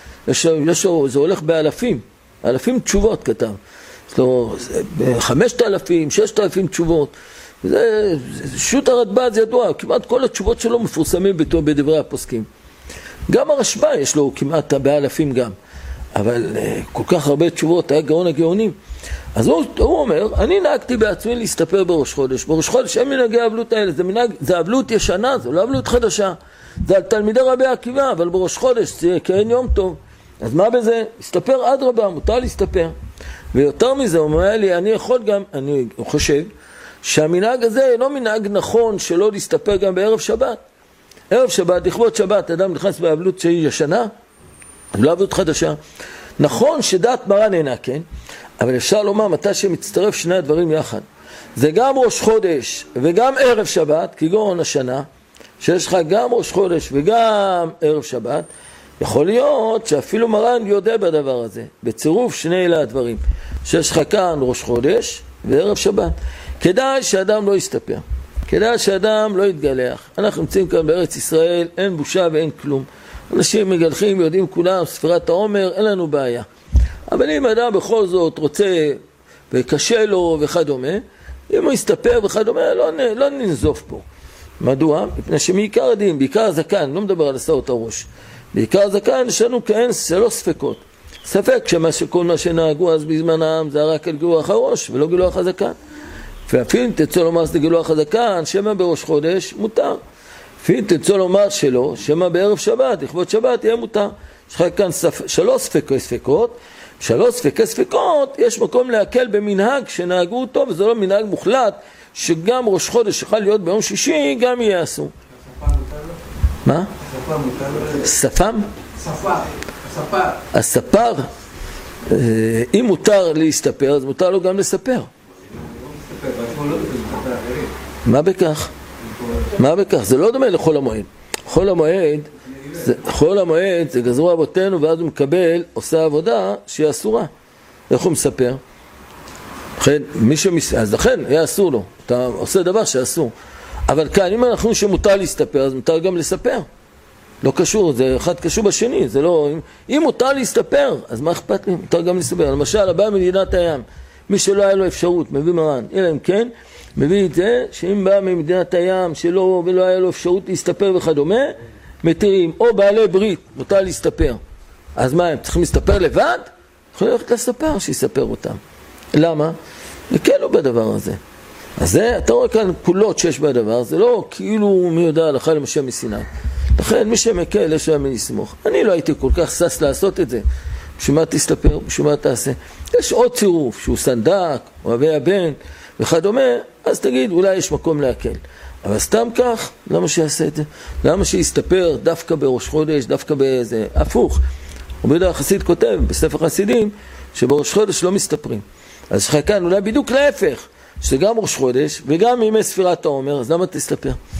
זה הולך אלפים תשובות כתב. יש לו 5,000, 6,000 תשובות. וזה שו"ת הרדב"ז ידוע, כמעט כל התשובות שלו מפורסמים בדברי הפוסקים. גם הרשב"א יש לו כמעט באלפים גם. אבל כל כך הרבה תשובות, היה גאון הגאונים. אז הוא אומר, אני נהגתי בעצמי להסתפר בראש חודש. בראש חודש אין מנהגי האבלות האלה, זה אבלות ישנה, זה לא אבלות חדשה. זה על תלמידי רבי עקיבא, אבל בראש חודש זה כאין יום טוב. אז מה בזה? הסתפר אדרבה, מותר להסתפר. ויותר מזה, הוא אומר לי, אני חושב שהמנהג הזה אינו מנהג נכון שלא להסתפר גם בערב שבת. ערב שבת, לכבוד שבת, אדם נכנס באבלות שהיא ישנה, לא אבלות חדשה. נכון שדעת מרן אינה, כן? אבל אפשר לומר מתי שמצטרף שני הדברים יחד. זה גם ראש חודש וגם ערב שבת, כגון השנה, שיש לך גם ראש חודש וגם ערב שבת, יכול להיות שאפילו מרן יודע בדבר הזה, בצירוף שני אלה הדברים, שיש לך כאן ראש חודש וערב שבת. כדאי שאדם לא יסתפר, כדאי שאדם לא יתגלח. אנחנו נמצאים כאן בארץ ישראל, אין בושה ואין כלום. אנשים מגלחים, יודעים כולם, ספירת העומר, אין לנו בעיה. אבל אם אדם בכל זאת רוצה וקשה לו וכדומה, אם הוא יסתפר וכדומה, לא ננזוף פה. מדוע? מפני שמעיקר הדין, בעיקר הזקן, לא מדבר על הסעות הראש, בעיקר הזקן יש לנו כאין שלוש ספקות. ספק שכל מה שנהגו אז בזמנם זה רק על גילוח הראש ולא גילוח הזקן. ואפילו אם תצא לומר שזה גילוח הזקן, שמה בראש חודש, מותר. אפילו אם תצא לומר שלא, שמה בערב שבת, לכבוד שבת, יהיה מותר. יש לך כאן שלוש ספקות, יש מקום להקל במנהג שנהגו אותו, וזה לא מנהג מוחלט, שגם ראש חודש יכול להיות ביום שישי, גם יהיה אסור. מה? ספם? הספר, אם מותר להסתפר, אז מותר לו גם לספר. מה בכך? זה לא דומה לחול המועד. חול המועד זה גזרו אבותינו, ואז הוא מקבל, עושה עבודה שהיא אסורה. איך הוא מספר? אז לכן היה אסור לו, אתה עושה דבר שאסור. אבל כאן, אם אנחנו שמותר להסתפר, אז מותר גם לספר. לא קשור, זה אחד קשור בשני, זה לא... אם מותר להסתפר, אז מה אכפת לי? מותר גם להסתפר. למשל, הבא ממדינת הים, מי שלא היה לו אפשרות, מביא מרן. אלא אם כן, מביא את זה, שאם בא ממדינת הים, שלא ולא היה לו אפשרות להסתפר וכדומה, מתירים, או בעלי ברית, מותר להסתפר. אז מה, הם צריכים להסתפר לבד? יכולים ללכת לספר, שיספר אותם. למה? וקלו בדבר הזה. אז זה, אתה רואה כאן פעולות שיש בדבר, זה לא כאילו מי יודע הלכה למשה מסיני. לכן מי שמקל יש להם לסמוך. אני לא הייתי כל כך סס לעשות את זה. בשביל מה תסתפר, בשביל מה תעשה. יש עוד צירוף שהוא סנדק, אוהבי הבן וכדומה, אז תגיד אולי יש מקום להקל. אבל סתם כך, למה שיעשה את זה? למה שיסתפר דווקא בראש חודש, דווקא באיזה הפוך? רבי יהודה החסיד כותב בספר חסידים שבראש חודש לא מסתפרים. אז יש לך כאן אולי בדיוק להפך, שזה גם ראש חודש וגם ימי ספירת העומר, אז למה תסתפר?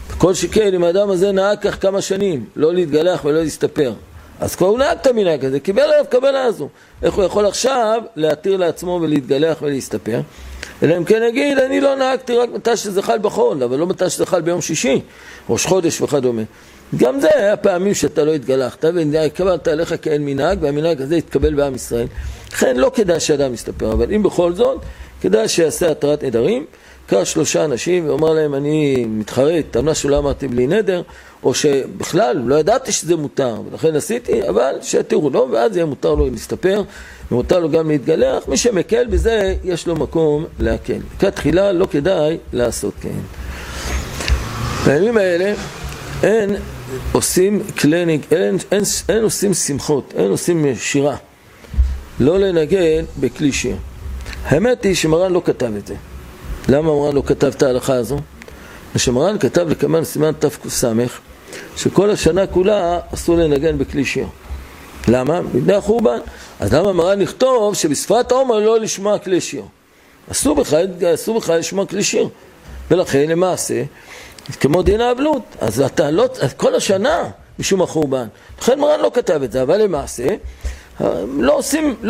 כל שכן אם האדם הזה נהג כך כמה שנים, לא להתגלח ולא להסתפר, אז כבר הוא נהג את המנהג הזה, קיבל עליו קבלה הזו. איך הוא יכול עכשיו להתיר לעצמו ולהתגלח ולהסתפר? אלא אם כן יגיד, אני לא נהגתי רק מתי שזה חל בחול, אבל לא מתי שזה חל ביום שישי, ראש חודש וכדומה. גם זה היה פעמים שאתה לא התגלחת, והתקבלת עליך כאין מנהג, והמנהג הזה התקבל בעם ישראל. לכן לא כדאי שאדם יסתפר, אבל אם בכל זאת, כדאי שיעשה התרת נדרים, קרא 3 אנשים ואומר להם, אני מתחרט, תמנה שלא אמרתי בלי נדר, או שבכלל לא ידעתי שזה מותר, ולכן עשיתי, אבל שיתירו לו, ואז יהיה מותר לו להסתפר, ומותר לו גם להתגלח. מי שמקל בזה, יש לו מקום להקל. כתחילה לא כדאי לעשות כן. בימים האלה אין עושים קלניג, אין עושים שמחות, אין עושים שירה, לא לנגן בכלי שיר. האמת היא שמרן לא כתב את זה. למה מרן לא כתב את ההלכה הזו? שמרן כתב לקמן סימן תק"ס שכל השנה כולה אסור לנגן בכלי שיר. למה? מפני החורבן. אז למה מרן לכתוב שבשפת העומר לא לשמוע כלי שיר? אסור בכלל לשמוע כלי שיר. ולכן למעשה כמו דין האבלות, אז אתה לא, כל השנה משום החורבן. לכן מרן לא כתב את זה, אבל למעשה לא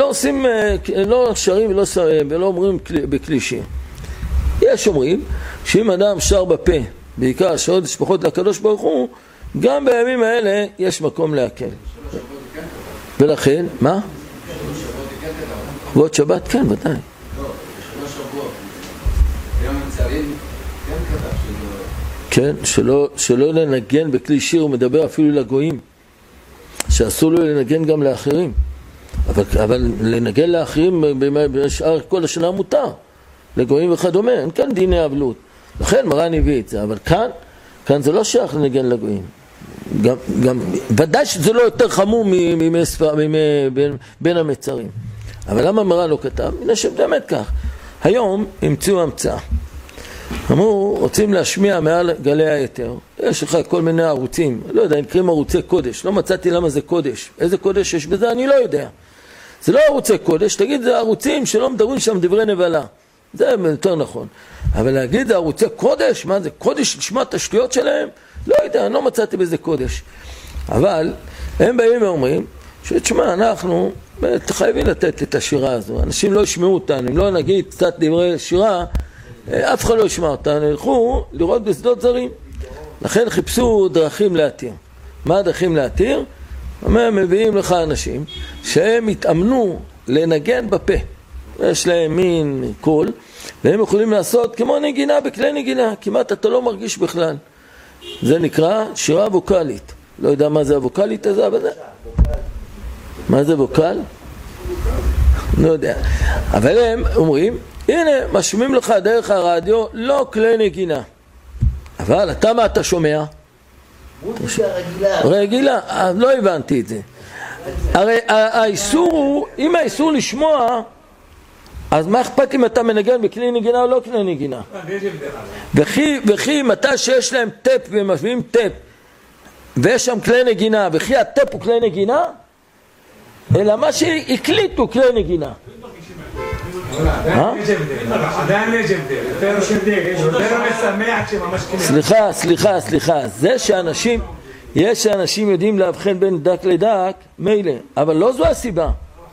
שרים ולא אומרים בכלי שיר. יש אומרים שאם אדם שר בפה, בעיקר שעות שפחות לקדוש ברוך הוא, גם בימים האלה יש מקום להקל. ולכן, מה? שבועות שבת, כן, ודאי. כן, שלא לנגן בכלי שיר, הוא מדבר אפילו לגויים, שאסור לו לנגן גם לאחרים, אבל לנגן לאחרים בשאר כל השנה מותר, לגויים וכדומה, אין כאן דיני אבלות. לכן מרן הביא את זה, אבל כאן זה לא שייך לנגן לגויים. גם ודאי שזה לא יותר חמור בין המצרים. אבל למה מרן לא כתב? הנה שבאמת כך. היום המציאו המצאה. אמרו, רוצים להשמיע מעל גלי היתר. יש לך כל מיני ערוצים, לא יודע, נקראים ערוצי קודש. לא מצאתי למה זה קודש. איזה קודש יש בזה? אני לא יודע. זה לא ערוצי קודש, תגיד, זה ערוצים שלא מדברים שם דברי נבלה. זה יותר נכון. אבל להגיד, זה ערוצי קודש? מה זה, קודש לשמוע את השטויות שלהם? לא יודע, אני לא מצאתי בזה קודש. אבל הם באים ואומרים, שתשמע, אנחנו חייבים לתת את השירה הזו. אנשים לא ישמעו אותנו, אם לא נגיד קצת דברי שירה, אף אחד לא ישמע אותנו, ילכו לראות בשדות זרים. לכן חיפשו דרכים להתיר. מה הדרכים להתיר? הם מביאים לך אנשים שהם התאמנו לנגן בפה. יש להם מין קול, והם יכולים לעשות כמו נגינה בכלי נגינה, כמעט אתה לא מרגיש בכלל. זה נקרא שירה ווקלית. לא יודע מה זה הווקלית הזה, אבל זה... מה זה ווקל? לא יודע. אבל הם אומרים, הנה, משמיעים לך דרך הרדיו, לא כלי נגינה. אבל אתה מה אתה שומע? מוזיקה רגילה. רגילה, לא הבנתי את זה. הרי האיסור הוא, אם האיסור לשמוע, אז מה אכפת אם אתה מנגן בכלי נגינה או לא כלי נגינה? וכי מתי שיש להם טפ והם משמיעים טפ, ויש שם כלי נגינה, וכי הטפ הוא כלי נגינה? אלא מה שהקליטו כלי נגינה. סליחה, זה שאנשים, יש שאנשים יודעים להבחן בין דק לדק, מילא, אבל לא זו הסיבה.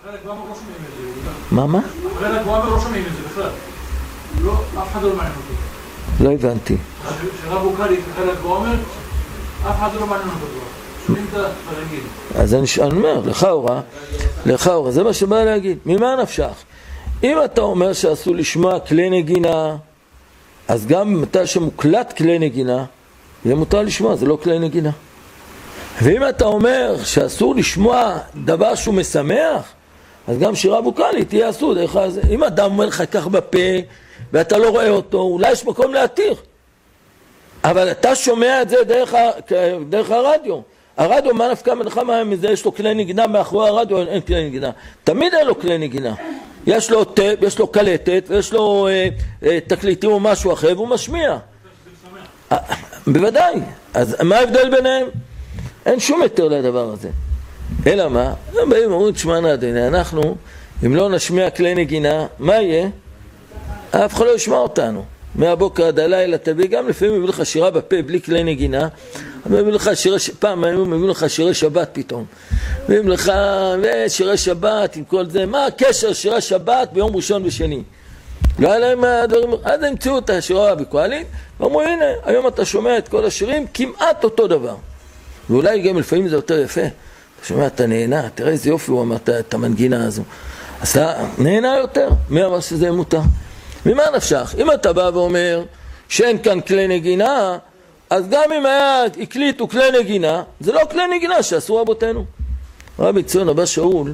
מה? לא הבנתי. אז אני אומר, לך אורה, זה מה שבא להגיד. ממה נפשך? אם אתה אומר שאסור לשמוע כלי נגינה, אז גם מתי שמוקלט כלי נגינה, זה מותר לשמוע, זה לא כלי נגינה. ואם אתה אומר שאסור לשמוע דבר שהוא משמח, אז גם שירה ווקלית תהיה אסור. אם אדם אומר לך כך בפה, ואתה לא רואה אותו, אולי יש מקום להתיר. אבל אתה שומע את זה דרך הרדיו. הרדיו, מה נפקא מנחה מזה? יש לו כלי נגינה, מאחורי הרדיו אין כלי נגינה. תמיד אין לו כלי נגינה. יש לו טפ, יש לו קלטת, ויש לו תקליטים או משהו אחר, והוא משמיע. בוודאי. אז מה ההבדל ביניהם? אין שום יותר לדבר הזה. אלא מה? הם באים ואומרים, תשמע נעדני, אנחנו, אם לא נשמיע כלי נגינה, מה יהיה? אף אחד לא ישמע אותנו. מהבוקר עד הלילה תביא, גם לפעמים מביא לך שירה בפה בלי כלי נגינה, מביא לך פעם היום מביא לך שירי שבת פתאום, מביא לך שירי שבת עם כל זה, מה הקשר שירי שבת ביום ראשון ושני? לא היה להם הדברים, אז המציאו את השירה הבקואלית, ואמרו הנה, היום אתה שומע את כל השירים כמעט אותו דבר, ואולי גם לפעמים זה יותר יפה, אתה שומע, אתה נהנה, תראה איזה יופי הוא אמר את המנגינה הזו, אז אתה נהנה יותר, מי אמר שזה מותר? ממה נפשך? אם אתה בא ואומר שאין כאן כלי נגינה, אז גם אם הקליטו כלי נגינה, זה לא כלי נגינה שעשו רבותינו. רבי ציון אבא שאול,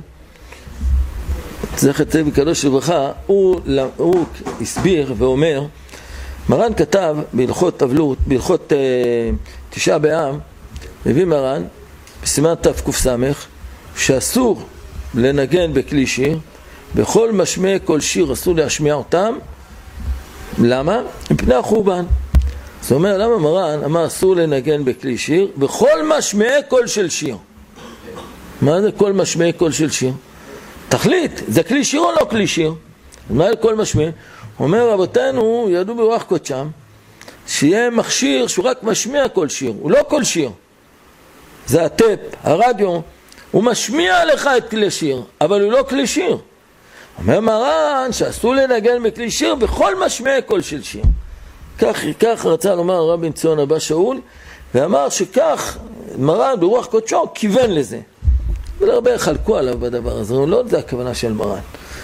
זכר צדיק וקדוש לברכה, הוא הסביר ואומר, מרן כתב בהלכות אבלות, בהלכות תשעה באב, מביא מרן בסימן תק"ס, שאסור לנגן בכלי שיר, בכל משמעי כל שיר אסור להשמיע אותם. למה? מפני החורבן. זאת אומרת, למה מרן אמר אסור לנגן בכלי שיר? בכל משמעי קול של שיר. מה זה כל משמעי קול של שיר? תחליט, זה כלי שיר או לא כלי שיר? מה זה כל משמעי? אומר רבותינו, ידעו ברוח קודשם, שיהיה מכשיר שהוא רק משמיע כל שיר, הוא לא כל שיר. זה הטפ, הרדיו, הוא משמיע לך את כלי שיר, אבל הוא לא כלי שיר. אומר מרן שאסור לנגן בכלי שיר בכל משמעי קול של שיר. כך רצה לומר רבי ציון אבא שאול, ואמר שכך מרן ברוח קודשו כיוון לזה. ולרבה חלקו עליו בדבר הזה, לא זה הכוונה של מרן.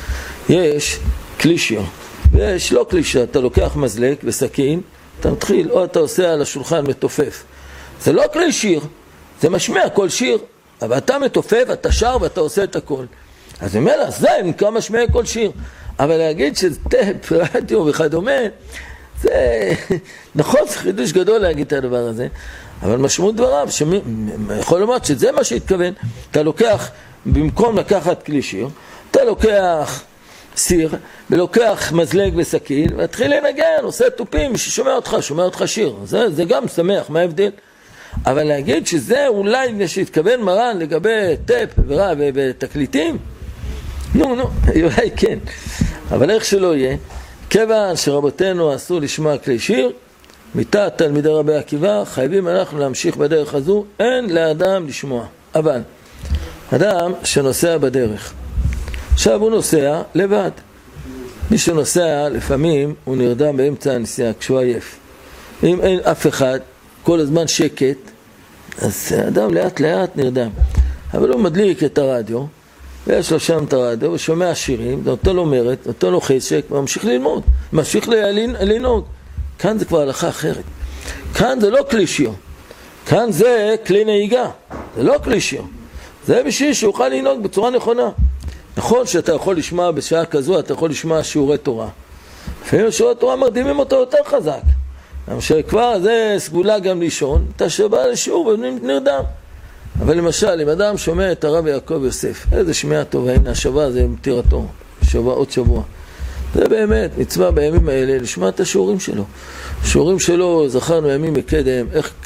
יש כלי שיר, ויש לא כלי שיר, אתה לוקח מזלג וסכין, אתה מתחיל, או אתה עושה על השולחן מתופף. זה לא כלי שיר, זה משמיע כל שיר, אבל אתה מתופף, אתה שר ואתה עושה את הכל. אז אומר לה, זה נקרא משמיע כל שיר. אבל להגיד שזה טפ, רדיו וכדומה, זה נכון, זה חידוש גדול להגיד את הדבר הזה, אבל משמעות דבריו, יכול לומר שזה מה שהתכוון. אתה לוקח, במקום לקחת כלי שיר, אתה לוקח סיר, ולוקח מזלג וסכין, והתחיל לנגן, עושה טופים, ששומע אותך שיר. זה גם שמח, מה ההבדל? אבל להגיד שזה אולי מה שהתכוון מרן לגבי טפ ותקליטים, נו, אולי כן. אבל איך שלא יהיה, כיוון שרבותינו אסור לשמוע כלי שיר, מיתת תלמידי רבי עקיבא, חייבים אנחנו להמשיך בדרך הזו, אין לאדם לשמוע. אבל אדם שנוסע בדרך, עכשיו הוא נוסע לבד. מי שנוסע לפעמים הוא נרדם באמצע הנסיעה כשהוא עייף. אם אין אף אחד, כל הזמן שקט, אז האדם לאט לאט נרדם. אבל הוא מדליק את הרדיו, ויש לו שם את הרדיו, ושומע שירים, נותן לו מרד, נותן לו חשק, וממשיך ללמוד, ממשיך לנהוג. כאן זה כבר הלכה אחרת. כאן זה לא כלי שיר. כאן זה כלי נהיגה. זה לא כלי שיר. זה בשביל שיוכל לנהוג בצורה נכונה. נכון שאתה יכול לשמוע בשעה כזו, אתה יכול לשמוע שיעורי תורה. לפעמים שיעורי תורה מרדימים אותו יותר חזק. שכבר זה סגולה גם לישון, אתה שבא לשיעור ונרדם. אבל למשל, אם אדם שומע את הרב יעקב יוסף, איזה שמיעה טובה, הנה השבוע זה מטירתו, עוד שבוע. זה באמת מצווה בימים האלה לשמוע את השיעורים שלו. השיעורים שלו, זכרנו ימים מקדם,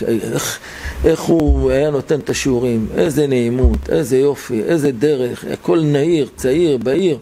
איך הוא היה נותן את השיעורים, איזה נעימות, איזה יופי, איזה דרך, הכל נעיר, צעיר, בעיר.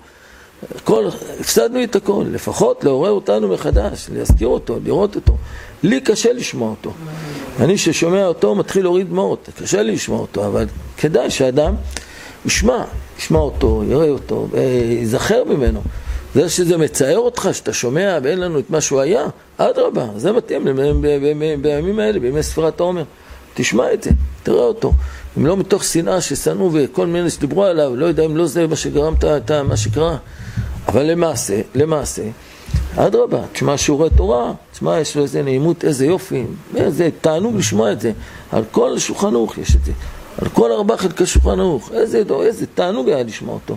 הפסדנו את הכל, לפחות לעורר אותנו מחדש, להזכיר אותו, לראות אותו. לי קשה לשמוע אותו. אני ששומע אותו מתחיל להוריד דמעות, קשה לי לשמוע אותו, אבל כדאי שאדם ישמע אותו, יראה אותו, יזכר ממנו. זה שזה מצער אותך, שאתה שומע ואין לנו את מה שהוא היה, אדרבה, זה מתאים בימים האלה, בימי ספירת העומר. תשמע את זה, תראה אותו. אם לא מתוך שנאה ששנאו וכל מיני שדיברו עליו, לא יודע אם לא זה מה שגרמת את מה שקרה. אבל למעשה, אדרבה, תשמע שיעורי תורה, תשמע יש לו איזה נעימות, איזה יופי, איזה תענוג לשמוע את זה. על כל שולחן ערוך יש את זה. על כל 4 חלקי שולחן ערוך, איזה תענוג היה לשמוע אותו.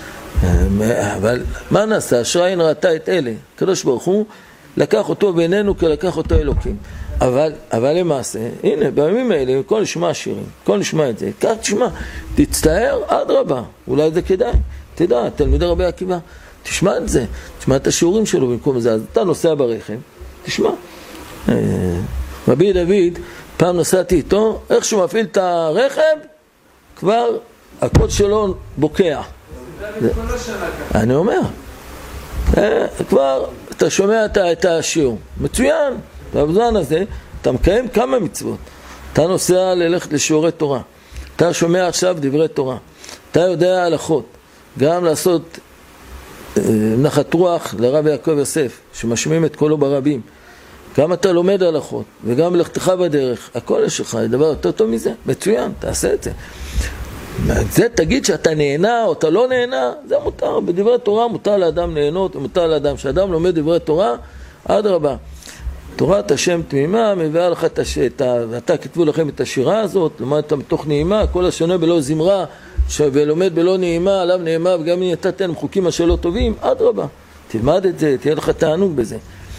אבל מה נעשה? אשרי ראתה את אלה. הקדוש ברוך הוא לקח אותו בינינו כלקח אותו אלוקים. אבל למעשה, הנה, בימים האלה, כל נשמע שירים, כל נשמע את זה, כך תשמע, תצטער, אדרבה, אולי זה כדאי. תדע, תלמידי רבי עקיבא, תשמע את זה, תשמע את השיעורים שלו במקום זה. אז אתה נוסע ברכב, תשמע. רבי דוד, פעם נסעתי איתו, איך שהוא מפעיל את הרכב, כבר הקוד שלו בוקע. אני אומר, כבר אתה שומע את השיעור, מצוין, בזמן הזה אתה מקיים כמה מצוות. אתה נוסע ללכת לשיעורי תורה, אתה שומע עכשיו דברי תורה, אתה יודע הלכות, גם לעשות נחת רוח לרב יעקב יוסף שמשמיעים את קולו ברבים, גם אתה לומד הלכות וגם לכתך בדרך, הכל יש לך, דבר יותר טוב מזה, מצוין, תעשה את זה. זה תגיד שאתה נהנה או אתה לא נהנה, זה מותר. בדברי תורה מותר לאדם ליהנות, ומותר לאדם שאדם לומד דברי תורה, אדרבה. תורת השם תמימה מביאה לך ואתה כתבו לכם את השירה הזאת, למדת מתוך נעימה, כל השונה בלא זמרה ולומד בלא נעימה, עליו נעימה, וגם אם נתתם חוקים אשר לא טובים, אדרבה, תלמד את זה, תהיה לך תענוג בזה.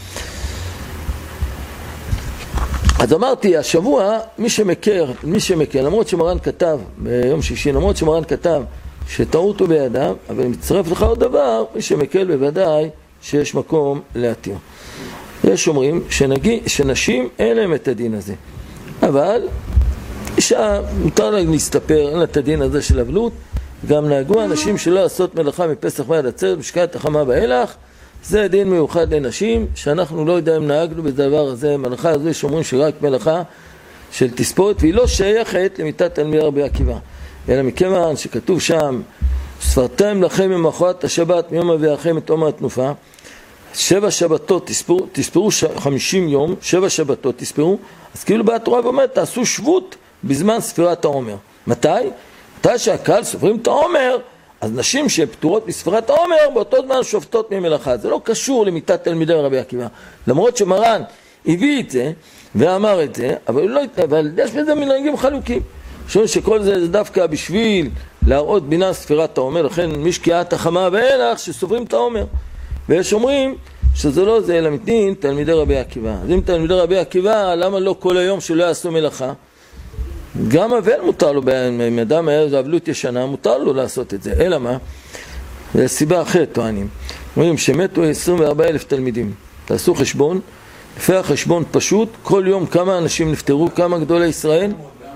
אז אמרתי, השבוע, מי שמכיר, למרות שמרן כתב, ביום שישי, למרות שמרן כתב שטעות הוא בידיו, אבל מצטרף לך עוד דבר, מי שמקל בוודאי שיש מקום להתיר. יש אומרים שנשים אין להם את הדין הזה, אבל אישה מותר לה להסתפר, אין לה את הדין הזה של אבלות. גם נהגו אנשים שלא לעשות מלאכה מפסח ועד עצרת, משקעת החמה באילך, זה דין מיוחד לנשים, שאנחנו לא יודעים אם נהגנו בדבר הזה. מלאכה הזו שאומרים שרק מלאכה של תספורת, והיא לא שייכת למיתת תלמידי רבי עקיבא, אלא מכיוון שכתוב שם, ספרתם לכם ממחרת השבת מיום אביאכם את עומר התנופה, 7 שבתות תספרו 50 יום, 7 שבתות תספרו, אז כאילו באה התורה ואומרת, תעשו שבות בזמן ספירת העומר. מתי? מתי שהקהל סופרים את העומר, אז נשים שפטורות מספירת העומר, באותו זמן שופטות ממלאכה. זה לא קשור למיתת תלמידי רבי עקיבא. למרות שמרן הביא את זה ואמר את זה, אבל יש בזה מנהגים חלוקים. חושבים שכל זה דווקא בשביל להראות בינה ספירת העומר, לכן משקיעת החמה ואילך שסופרים את העומר. ויש אומרים שזה לא זה, אלא מתנין תלמידי רבי עקיבא. אז אם תלמידי רבי עקיבא, למה לא כל היום שלא יעשו מלאכה? גם אבל מותר לו, אם אדם היה זו אבלות ישנה, מותר לו לעשות את זה. אלא מה? זה סיבה אחרת טוענים. אומרים שמתו 24,000 תלמידים. תעשו חשבון, לפי החשבון פשוט, כל יום כמה אנשים נפטרו, כמה גדולי ישראל?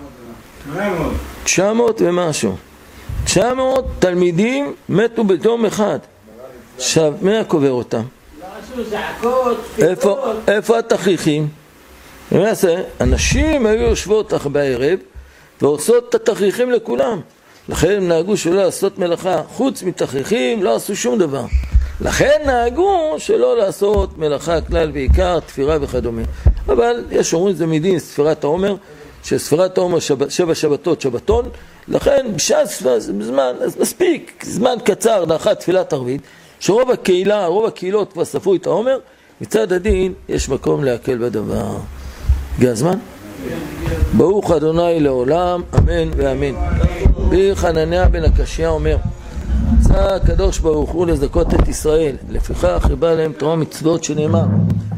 900 ומשהו. 900 תלמידים מתו ביום אחד. עכשיו, מי הקובר אותם? איפה התכריכים? אנשים היו יושבות בערב ועושות את התכריכים לכולם. לכן הם נהגו שלא לעשות מלאכה, חוץ מתכריכים לא עשו שום דבר. לכן נהגו שלא לעשות מלאכה כלל ועיקר, תפירה וכדומה. אבל יש אומרים זה מדין ספירת העומר, שספירת העומר 7 שבתות שבתון, לכן בשעת זמן, מספיק זמן קצר לאחת תפילת ערבית, שרוב הקהילה, רוב הקהילות כבר ספרו את העומר, מצד הדין יש מקום להקל בדבר. הגיע הזמן? ברוך אדוני לעולם, אמן ואמן. רבי חנניה בן הקשיא אומר, רצה הקדוש ברוך הוא לזכות את ישראל, לפיכך ריבה להם תורה מצוות שנאמר,